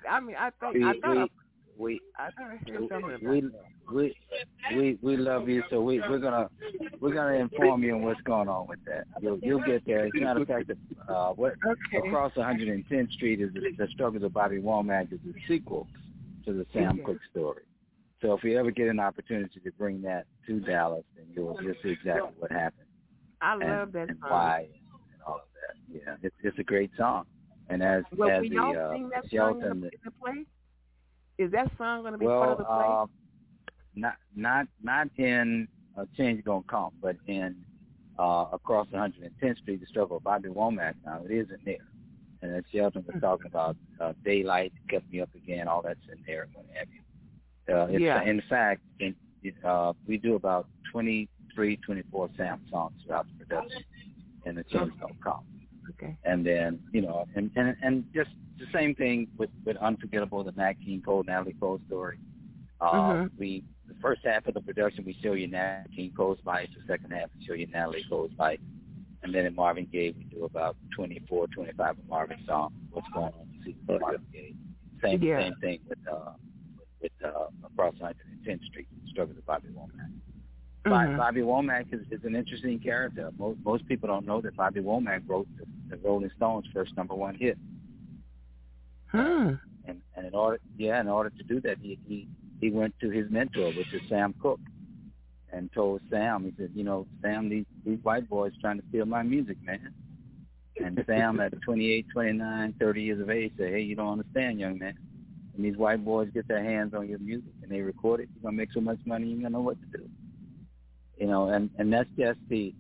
we love you, so we're gonna inform you on what's going on with that. You'll get there. As a matter of fact, across 110th Street is the Struggles of Bobby Womack is a sequel to the Sam Cooke story. So if we ever get an opportunity to bring that to Dallas, then you'll see exactly what happened. I love that and song. Why and all of that. Yeah, it's a great song. And as will the y'all sing that song in the play? Is that song going to be part of the play? Not in Change Gonna Come, but in across 110th Street, the Struggle of Bobby Womack. Now it isn't there, and as Shelton was talking about, Daylight Kept Me Up Again, all that's in there and what have you. In fact, we do about 23, 24 Sam songs throughout the production, and the Change Gonna Come. Okay. And then, and just the same thing with Unforgettable, the Nat King Cole, Natalie Cole story. The first half of the production, we show you Nat King Cole's life. The second half, we show you Natalie Cole's life. And then in Marvin Gaye, we do about 24, 25 of Marvin's songs. What's going on in Marvin Gaye. Same thing with across 110th Street, Struggles of Bobby Womack. Bobby Womack is an interesting character. Most people don't know that Bobby Womack wrote the Rolling Stones' first #1 hit. And in order to do that, he went to his mentor, which is Sam Cooke, and told Sam, he said, Sam, these white boys trying to steal my music, man. And Sam, at 28, 29, 30 years of age, said, hey, you don't understand, young man. When these white boys get their hands on your music and they record it, you're gonna make so much money, you don't know what to do. And that's just the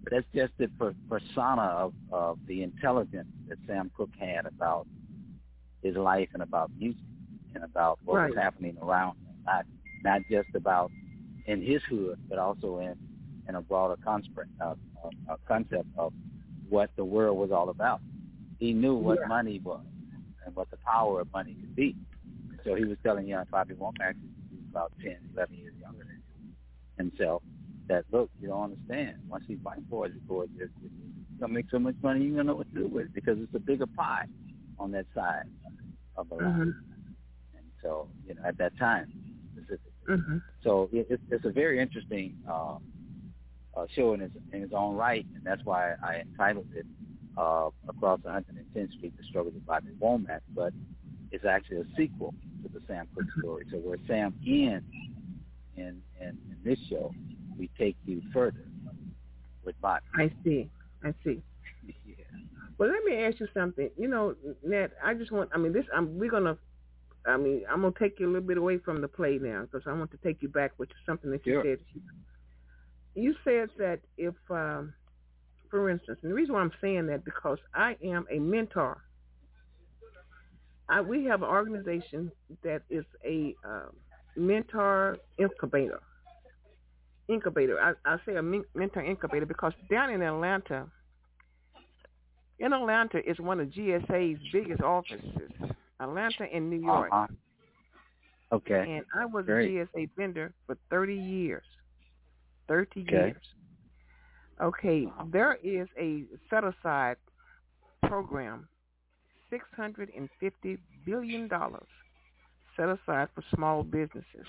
persona of the intelligence that Sam Cooke had about his life and about music and about what was happening around him. Not just about in his hood, but also in a broader concept of what the world was all about. He knew what money was and what the power of money could be. So he was telling young Bobby Womack, he was about 10, 11 years younger than himself, that, look, you don't understand. Once these white boys record, you're going to make so much money, you don't know what to do with it because it's a bigger pie on that side of the line. And so, at that time specifically. So it's a very interesting show in its own right, and that's why I entitled it Across 110th Street, The Struggle of Bobby Womack, but it's actually a sequel to the Sam Cooke story. So where Sam ends in this show, we take you further with Bobby. I see. Yeah. Well, let me ask you something. Nat, I just want, I'm going to take you a little bit away from the play now because I want to take you back with something that you said. You said that if, for instance, and the reason why I'm saying that because I am a mentor. We have an organization that is a mentor incubator. I say a mentor incubator because down in Atlanta is one of GSA's biggest offices, Atlanta and New York. Okay. And I was a GSA vendor for 30 years. 30 Okay. years. Okay, there is a set-aside program, $650 billion set aside for small businesses.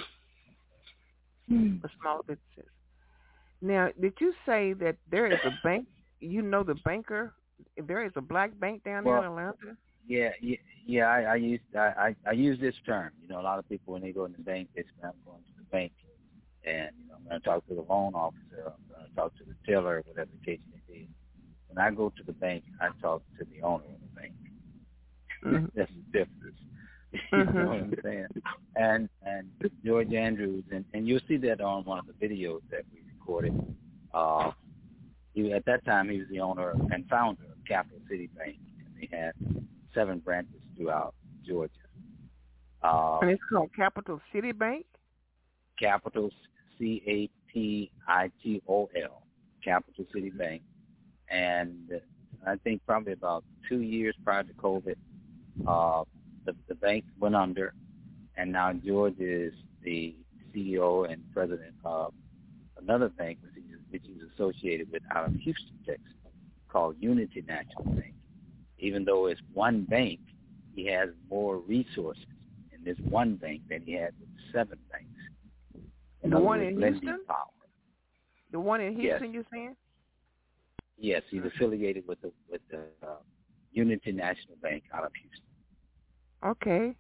Now, did you say that there is a bank, the banker, there is a black bank down there in Atlanta? Yeah. I use this term. A lot of people when they go in the bank, they say I'm going to the bank, and I'm going to talk to the loan officer, I'm going to talk to the teller, whatever the case may be. When I go to the bank, I talk to the owner of the bank. That's the difference. You know what I'm saying? And George Andrews, and you'll see that on one of the videos that we recorded. At that time, he was the owner and founder of Capital City Bank, and they had 7 branches throughout Georgia. And it's called Capital City Bank? Capital, CAPITOL, Capital City Bank. And I think probably about 2 years prior to COVID, the bank went under, and now George is the CEO and president of another bank which he's associated with out of Houston, Texas, called Unity National Bank. Even though it's one bank, he has more resources in this one bank than he had with 7 banks. The one in Houston? Power. The one in Houston, you're saying? Yes, he's affiliated with the Unity National Bank out of Houston. Okay.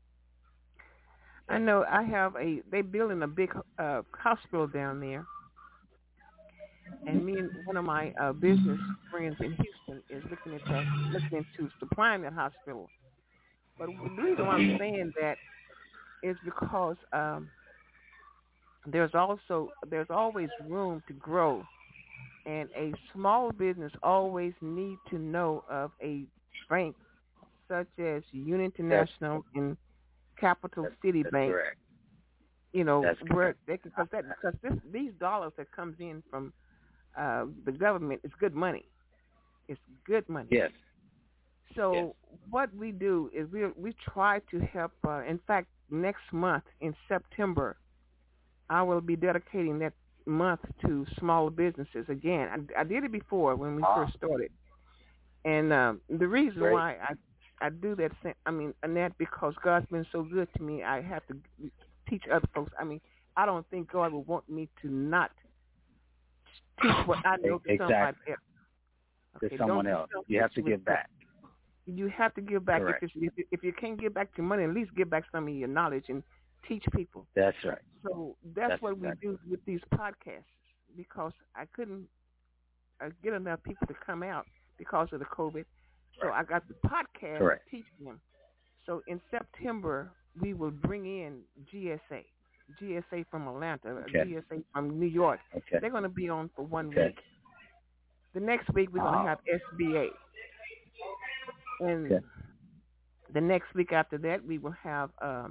I know they're building a big hospital down there. And me and one of my business friends in Houston is looking into supplying that hospital. But the reason why I'm saying that is because there's always room to grow. And a small business always need to know of a bank such as Unity National and Capital City Bank. Correct. Where they can, because these dollars that comes in from the government is good money. It's good money. Yes. So what we do is we try to help. In fact, next month in September, I will be dedicating that month to small businesses again. I did it before when we first started, and the reason why I do that, Annette, because God's been so good to me, I have to teach other folks. I don't think God would want me to not teach what I know to somebody else. To someone else. You have to give back. You have to give back. Correct. If you can't give back your money, at least give back some of your knowledge and teach people. That's right. So that's what exactly we do with these podcasts, because I couldn't get enough people to come out because of the COVID. So I got the podcast to teach them. So in September, we will bring in GSA from Atlanta, GSA from New York. Okay. They're going to be on for 1 week. The next week, we're going to have SBA. And the next week after that, we will have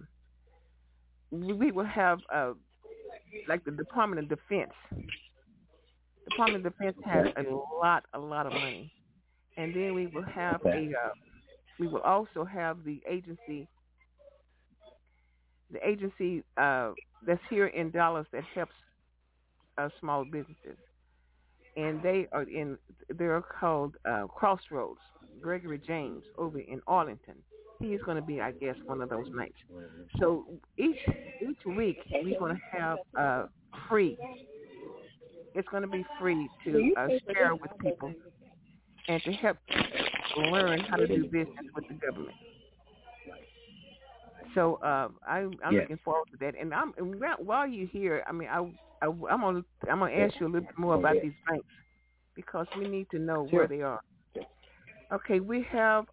like the Department of Defense. Department of Defense has a lot of money. And then we will have we will also have the agency that's here in Dallas that helps small businesses, and they're called Crossroads. Gregory James over in Arlington. He's going to be, I guess, one of those nights. So each week we're going to have free. It's going to be free to share with people and to help learn how to do business with the government. So I'm looking forward to that. And while you're here, I mean, I'm gonna ask you a little bit more about these banks because we need to know where they are. Okay, we have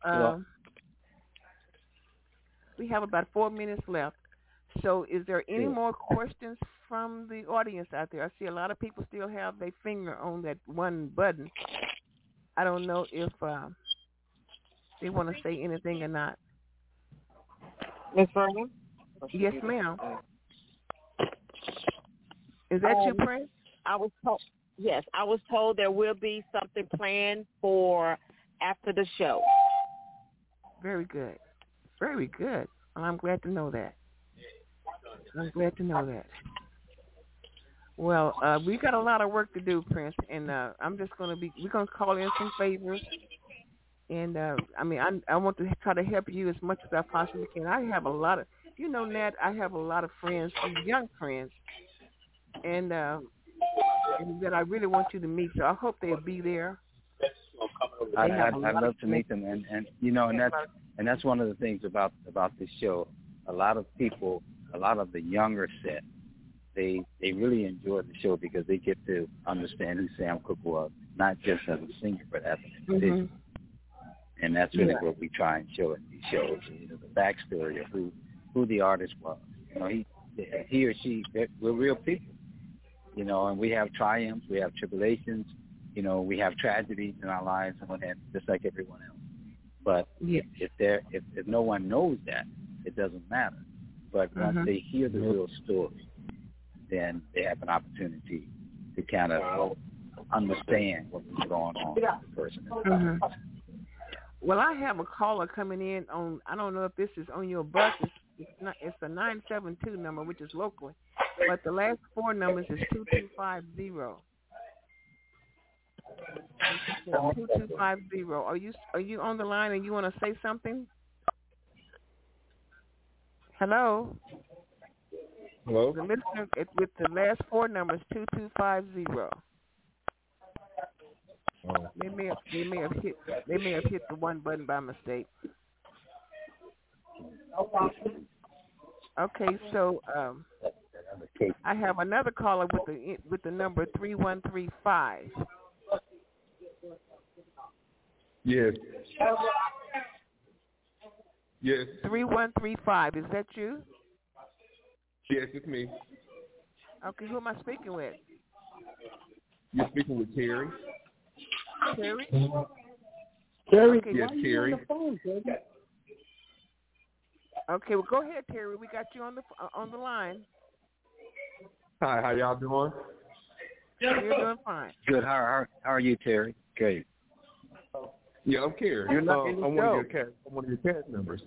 about 4 minutes left. So is there any more questions from the audience out there? I see a lot of people still have their finger on that one button. I don't know if they want to say anything or not. Ms. Vernon? Yes, ma'am. Is that you, Prince? I was told there will be something planned for after the show. Very good. Very good. Well, I'm glad to know that. Well, we got a lot of work to do, Prince, and we're going to call in some favors. And, I want to try to help you as much as I possibly can. I have a lot of, Nat, I have a lot of friends, young friends, and that I really want you to meet. So I hope they'll be there. I'd love to meet them, and that's one of the things about this show. A lot of people, a lot of the younger set, they really enjoy the show because they get to understand who Sam Cooke was, not just as a singer, but as an individual. And that's really what we try and show in these shows, the backstory of who the artist was. He or she, we're real people, and we have triumphs, we have tribulations, we have tragedies in our lives and what have you, just like everyone else. But if no one knows that, it doesn't matter. But once they hear the real story, then they have an opportunity to kind of understand what's going on with the person. Well, I have a caller coming in on, I don't know if this is on your bus. It's a 972 number, which is locally. But the last 4 numbers is 2250. 2250. Are you on the line and you want to say something? Hello? Hello? The listener with the last 4 numbers, 2250. They may have hit the one button by mistake. Okay, so I have another caller with the number 3135. Yes. Yes. 3135. Is that you? Yes, it's me. Okay, who am I speaking with? You're speaking with Terry. Terry? Okay, yes, Terry. Okay, well, go ahead, Terry. We got you on the line. Hi, how y'all doing? You're doing fine. Good. How are you, Terry? Great. Yeah, I'm Terry. You're not in the show. I'm one of your cast members.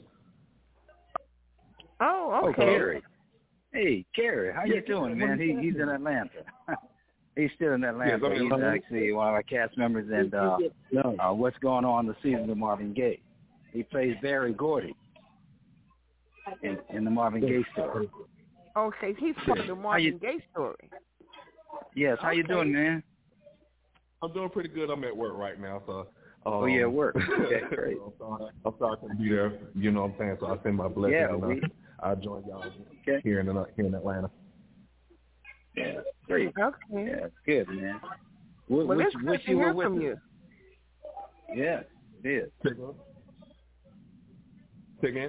Oh, okay. Terry. Hey, Terry, how you doing, man? He's in Atlanta. He's still in Atlanta. He's actually one of our cast members, and what's going on the season of Marvin Gaye. He plays Barry Gordy in the Marvin Gaye story. Okay, he's from the Marvin Gaye story. Yes, how you doing, man? I'm doing pretty good. I'm at work right now, so. At work. Okay, great. I'm sorry I couldn't be there. You know what I'm saying? So I send my blessings. I'll join y'all here in Atlanta. Yeah, great. Okay. Yeah, good, man. Well, it's good to hear from you. Yeah, it is. Say again?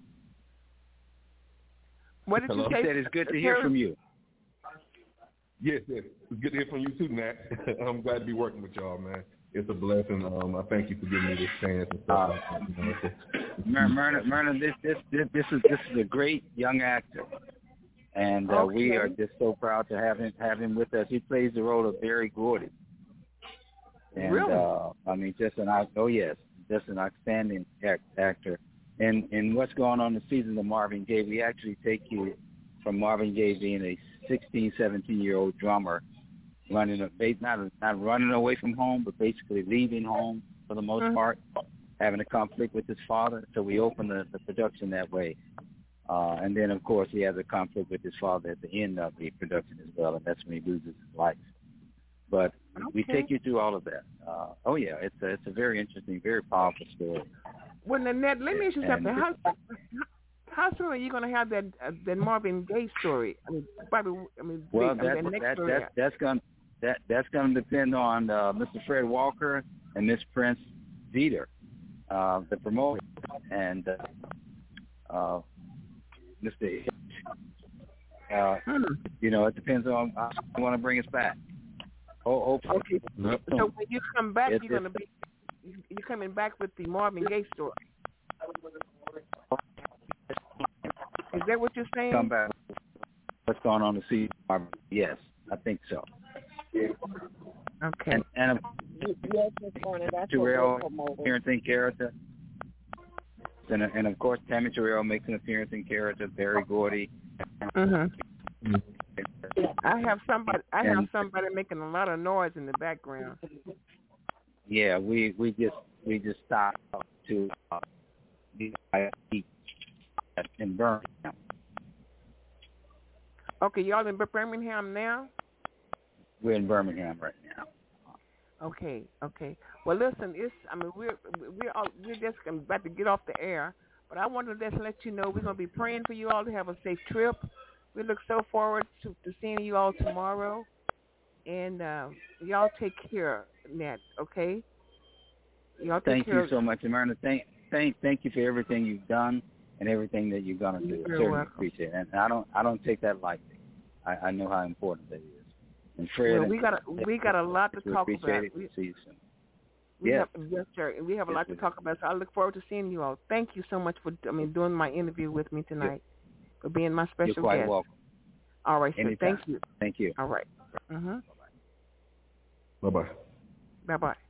What did you say? He said it's good to hear from you. Yes. It's good to hear from you too, Nat. I'm glad to be working with y'all, man. It's a blessing. I thank you for giving me this chance and stuff. Myrna, this is a great young actor, and we are just so proud to have him with us. He plays the role of Barry Gordy, and really? just an outstanding actor. And what's going on in the season of Marvin Gaye, we actually take you from Marvin Gaye being a 16, 17-year-old drummer not running away from home, but basically leaving home for the most part, having a conflict with his father. So we open the production that way. And then, of course, he has a conflict with his father at the end of the production as well, and that's when he loses his life. But we take you through all of that. It's a very interesting, very powerful story. Well, Nanette, let me ask you something. How soon are you going to have that Marvin Gaye story? That's going to depend on Mr. Fred Walker and Miss Prince Dieter, the promoter, and Mr. It depends on how you want to bring us back. Okay. So when you come back, you're coming back with the Marvin Gaye story. Is that what you're saying? Come back. What's going on to see Marvin? Yes, I think so. Okay. And Terrell appearance in character. And of course, Tammy Terrell makes an appearance in character. Barry Gordy. I have somebody making a lot of noise in the background. Yeah, we just stopped to in Birmingham. Okay, y'all in Birmingham now? We're in Birmingham right now. Okay. Well, listen, we're just about to get off the air, but I wanted to just let you know we're going to be praying for you all to have a safe trip. We look so forward to seeing you all tomorrow, and y'all take care, Nat. Okay? Y'all take care. Thank you so much, Myrna. Thank you for everything you've done and everything that you're going to do. I certainly appreciate it, and I don't take that lightly. I know how important that is. And Fred, well, we got a lot to talk about. See you soon. Yes, sir. We have a lot to talk about. So I look forward to seeing you all. Thank you so much for doing my interview with me tonight, for being my special guest. You're quite welcome. All right, sir. Anytime. Thank you. Thank you. All right. Bye-bye. Bye-bye.